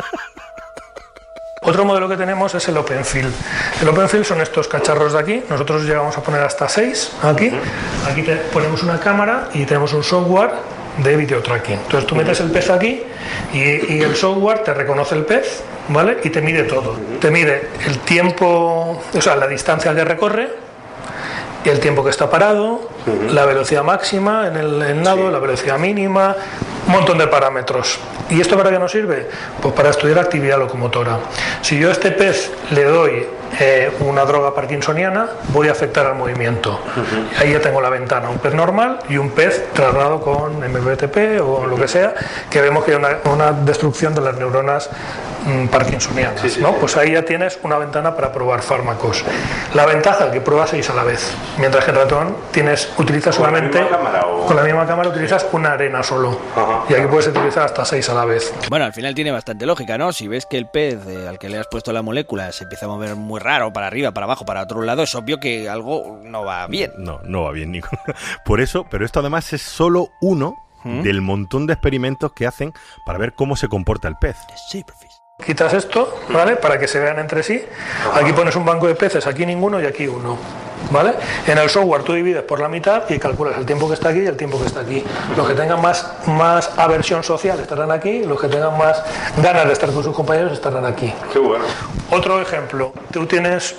Otro modelo que tenemos es el OpenField. El OpenField son estos cacharros de aquí. Nosotros llegamos a poner hasta 6 aquí. Aquí ponemos una cámara y tenemos un software de video tracking. Entonces tú metes el pez aquí y el software te reconoce el pez, ¿vale?, y te mide todo. Te mide el tiempo, o sea, la distancia que recorre, el tiempo que está parado, la velocidad máxima en el nado, la velocidad mínima, un montón de parámetros. ¿Y esto para qué nos sirve? Pues para estudiar actividad locomotora. Si yo a este pez le doy una droga parkinsoniana, voy a afectar al movimiento. Ahí ya tengo la ventana, un pez normal y un pez tratado con MBTP o lo que sea, que vemos que hay una destrucción de las neuronas parkinsonianas, ¿no? Pues ahí ya tienes una ventana para probar fármacos. La ventaja que pruebas 6 a la vez, mientras que en ratón utilizas solamente con la misma cámara utilizas una arena solo. Y aquí puedes utilizar hasta 6 a la vez. Bueno, al final tiene bastante lógica, ¿no? Si ves que el pez al que le has puesto la molécula se empieza a mover muy raro, para arriba, para abajo, para otro lado, es obvio que algo no va bien. No va bien, Nico. Por eso, pero esto además es solo uno del montón de experimentos que hacen para ver cómo se comporta el pez. Sí, profe. Quitas esto, ¿vale? Para que se vean entre sí. Aquí pones un banco de peces, aquí ninguno y aquí uno, ¿vale? En el software tú divides por la mitad y calculas el tiempo que está aquí y el tiempo que está aquí. Los que tengan más aversión social estarán aquí, los que tengan más ganas de estar con sus compañeros estarán aquí. Qué bueno. Otro ejemplo, tú tienes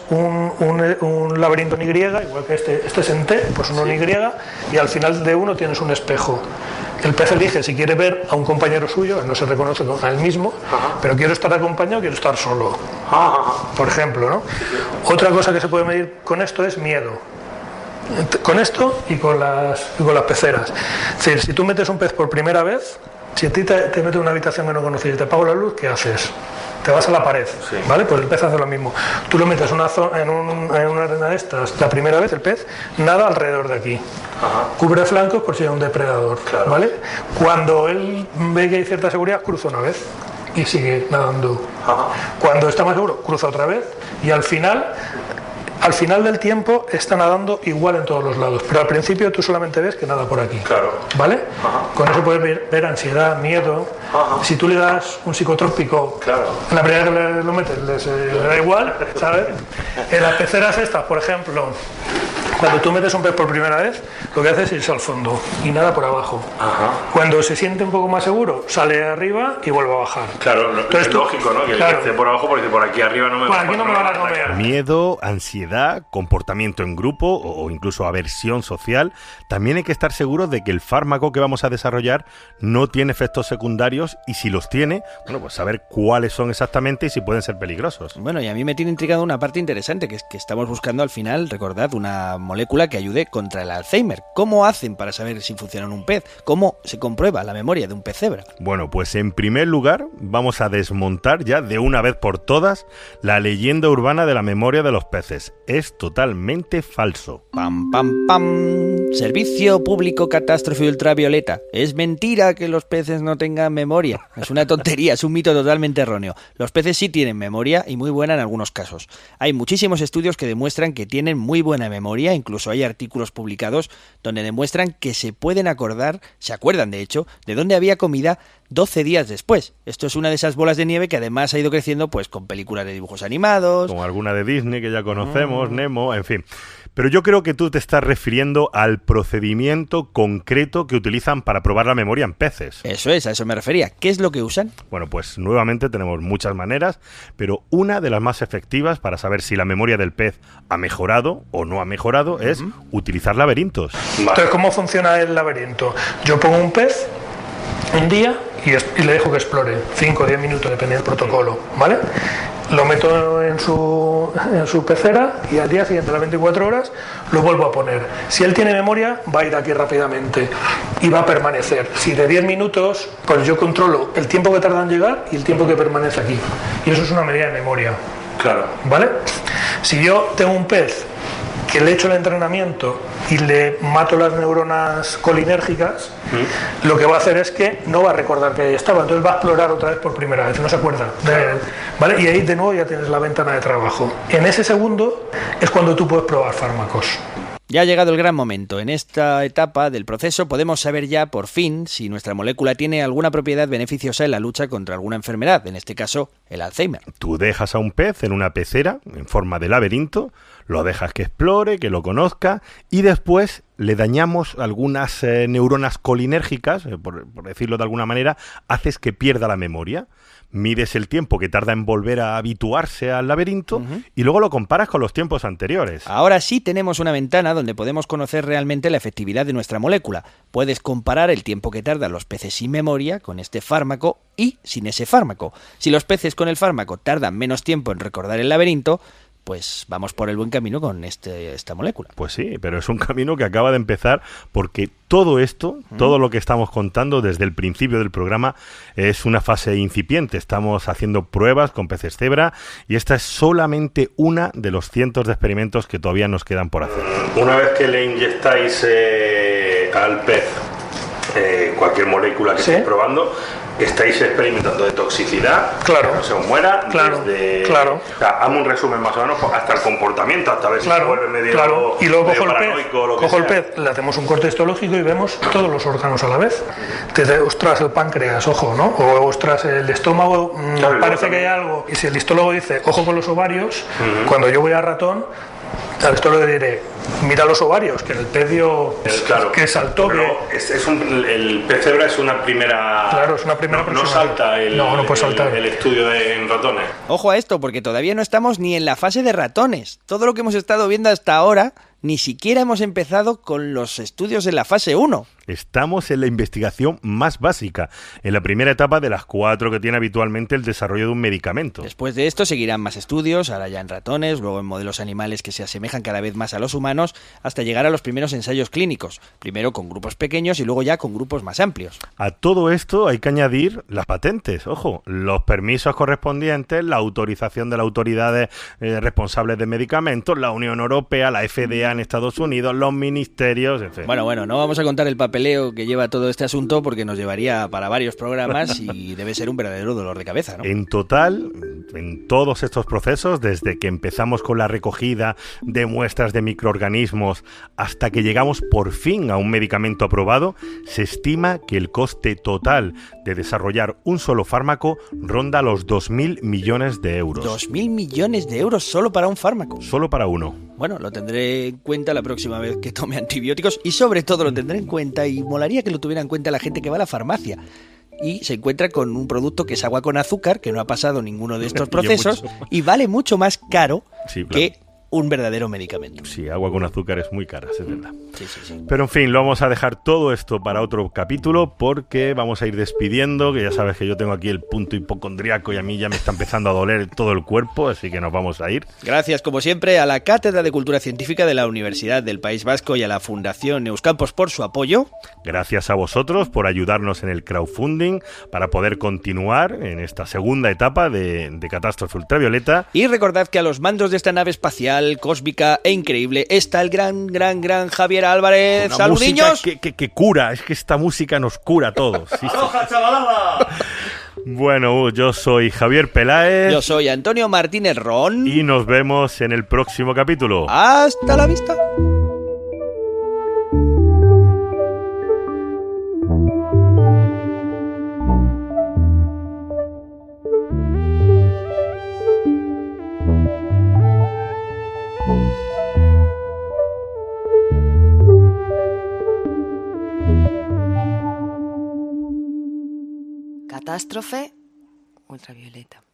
un laberinto en Y, igual que este es en T, pues uno en Y, y al final de uno tienes un espejo. El pez elige si quiere ver a un compañero suyo, no se reconoce a él mismo, pero quiero estar acompañado, quiero estar solo, por ejemplo, ¿no? Otra cosa que se puede medir con esto es miedo. Con esto y con las peceras. Es decir, si tú metes un pez por primera vez, si a ti te metes en una habitación que no conoces y te apago la luz, ¿qué haces? Te vas a la pared, ¿vale? Pues el pez hace lo mismo. Tú lo metes en una arena de estas, la primera vez el pez nada alrededor de aquí. Cubre flancos por si hay un depredador, ¿vale? Cuando él ve que hay cierta seguridad, cruza una vez y sigue nadando. Cuando está más seguro, cruza otra vez y al final del tiempo está nadando igual en todos los lados, pero al principio tú solamente ves que nada por aquí, ¿vale? Con eso puedes ver ansiedad, miedo. Si tú le das un psicotrópico, en la primera vez que lo metes le da igual, ¿sabes? En las peceras estas, por ejemplo, cuando tú metes un pez por primera vez, lo que hace es irse al fondo y nada por abajo. Cuando se siente un poco más seguro, sale arriba y vuelve a bajar. Claro, entonces, es lógico, ¿no? Que esté por abajo porque por aquí arriba no me van a comer. Miedo, ansiedad, comportamiento en grupo o incluso aversión social. También hay que estar seguros de que el fármaco que vamos a desarrollar no tiene efectos secundarios y si los tiene, bueno, pues saber cuáles son exactamente y si pueden ser peligrosos. Bueno, y a mí me tiene intrigado una parte interesante, que es que estamos buscando al final, recordad, una molécula que ayude contra el Alzheimer. ¿Cómo hacen para saber si funciona en un pez? ¿Cómo se comprueba la memoria de un pez cebra? Bueno, pues en primer lugar vamos a desmontar ya de una vez por todas la leyenda urbana de la memoria de los peces. Es totalmente falso. Pam, pam, pam. Servicio público catástrofe ultravioleta. Es mentira que los peces no tengan memoria. Es una tontería, es un mito totalmente erróneo. Los peces sí tienen memoria y muy buena en algunos casos. Hay muchísimos estudios que demuestran que tienen muy buena memoria, incluso hay artículos publicados donde demuestran que se acuerdan de hecho, de dónde había comida 12 días después. Esto es una de esas bolas de nieve que además ha ido creciendo pues con películas de dibujos animados. Como alguna de Disney que ya conocemos, Nemo, en fin. Pero yo creo que tú te estás refiriendo al procedimiento concreto que utilizan para probar la memoria en peces. Eso es, a eso me refería. ¿Qué es lo que usan? Bueno, pues nuevamente tenemos muchas maneras, pero una de las más efectivas para saber si la memoria del pez ha mejorado o no ha mejorado es utilizar laberintos. Entonces, ¿cómo funciona el laberinto? Yo pongo un pez un día y le dejo que explore 5 o 10 minutos, depende del protocolo, ¿vale? Lo meto en su pecera y al día siguiente, a las 24 horas, lo vuelvo a poner. Si él tiene memoria, va a ir aquí rápidamente y va a permanecer. Si de 10 minutos, pues yo controlo el tiempo que tarda en llegar y el tiempo que permanece aquí. Y eso es una medida de memoria. Claro. ¿Vale? Si yo tengo un pez que le echo el entrenamiento y le mato las neuronas colinérgicas, lo que va a hacer es que no va a recordar que ahí estaba, entonces va a explorar otra vez por primera vez, no se acuerda de él, ¿vale? Y ahí de nuevo ya tienes la ventana de trabajo. En ese segundo es cuando tú puedes probar fármacos. Ya ha llegado el gran momento. En esta etapa del proceso podemos saber ya, por fin, si nuestra molécula tiene alguna propiedad beneficiosa en la lucha contra alguna enfermedad, en este caso, el Alzheimer. Tú dejas a un pez en una pecera, en forma de laberinto, lo dejas que explore, que lo conozca, y después le dañamos algunas neuronas colinérgicas, por decirlo de alguna manera, haces que pierda la memoria. Mides el tiempo que tarda en volver a habituarse al laberinto y luego lo comparas con los tiempos anteriores. Ahora sí tenemos una ventana donde podemos conocer realmente la efectividad de nuestra molécula. Puedes comparar el tiempo que tardan los peces sin memoria con este fármaco y sin ese fármaco. Si los peces con el fármaco tardan menos tiempo en recordar el laberinto, pues vamos por el buen camino con esta molécula. Pues sí, pero es un camino que acaba de empezar porque todo esto, todo lo que estamos contando desde el principio del programa es una fase incipiente. Estamos haciendo pruebas con peces cebra y esta es solamente una de los cientos de experimentos que todavía nos quedan por hacer. Una vez que le inyectáis al pez cualquier molécula que estéis probando, estáis experimentando de toxicidad, que no se os muera, o sea, hazme un resumen más o menos hasta el comportamiento, hasta ver si se vuelve medio, y luego medio cojo el pez, le hacemos un corte histológico y vemos todos los órganos a la vez. Te dice, ostras, el páncreas, ojo, ¿no? O ostras, el estómago, parece que hay algo. Y si el histólogo dice, ojo con los ovarios, cuando yo voy a ratón, al histólogo le diré, mira los ovarios, que en el pez dio que saltó. Pero el pez cebra es una primera. Claro, es una primera no salta no puede saltar el estudio en ratones. Ojo a esto, porque todavía no estamos ni en la fase de ratones. Todo lo que hemos estado viendo hasta ahora, ni siquiera hemos empezado con los estudios en la fase 1. Estamos en la investigación más básica, en la primera etapa de las 4 que tiene habitualmente el desarrollo de un medicamento. Después de esto seguirán más estudios, ahora ya en ratones, luego en modelos animales que se asemejan cada vez más a los humanos, hasta llegar a los primeros ensayos clínicos, primero con grupos pequeños y luego ya con grupos más amplios. A todo esto hay que añadir las patentes, ojo, los permisos correspondientes, la autorización de las autoridades responsables de medicamentos, la Unión Europea, la FDA en Estados Unidos, los ministerios, etc. Bueno, no vamos a contar el papeleo que lleva todo este asunto porque nos llevaría para varios programas y debe ser un verdadero dolor de cabeza, ¿no? En total, en todos estos procesos, desde que empezamos con la recogida de muestras de microorganismos hasta que llegamos por fin a un medicamento aprobado, se estima que el coste total de desarrollar un solo fármaco ronda los 2.000 millones de euros. 2.000 millones de euros solo para un fármaco. Solo para uno. Bueno, lo tendré en cuenta la próxima vez que tome antibióticos y sobre todo lo tendré en cuenta y molaría que lo tuviera en cuenta la gente que va a la farmacia y se encuentra con un producto que es agua con azúcar, que no ha pasado ninguno de estos procesos y vale mucho más caro que un verdadero medicamento. Sí, agua con azúcar es muy cara, es verdad. Sí. Pero en fin, lo vamos a dejar todo esto para otro capítulo porque vamos a ir despidiendo, que ya sabes que yo tengo aquí el punto hipocondriaco y a mí ya me está empezando a doler todo el cuerpo, así que nos vamos a ir. Gracias, como siempre, a la Cátedra de Cultura Científica de la Universidad del País Vasco y a la Fundación Euskampos por su apoyo. Gracias a vosotros por ayudarnos en el crowdfunding para poder continuar en esta segunda etapa de Catástrofe Ultravioleta. Y recordad que a los mandos de esta nave espacial cósmica e increíble está el gran Javier Álvarez. Una ¡Saludiños! que cura, es que esta música nos cura a todos. Sí. ¡Aloha, chavalada! Bueno, yo soy Javier Peláez. Yo soy Antonio Martínez Ron. Y nos vemos en el próximo capítulo. ¡Hasta la vista! Catástrofe ultravioleta.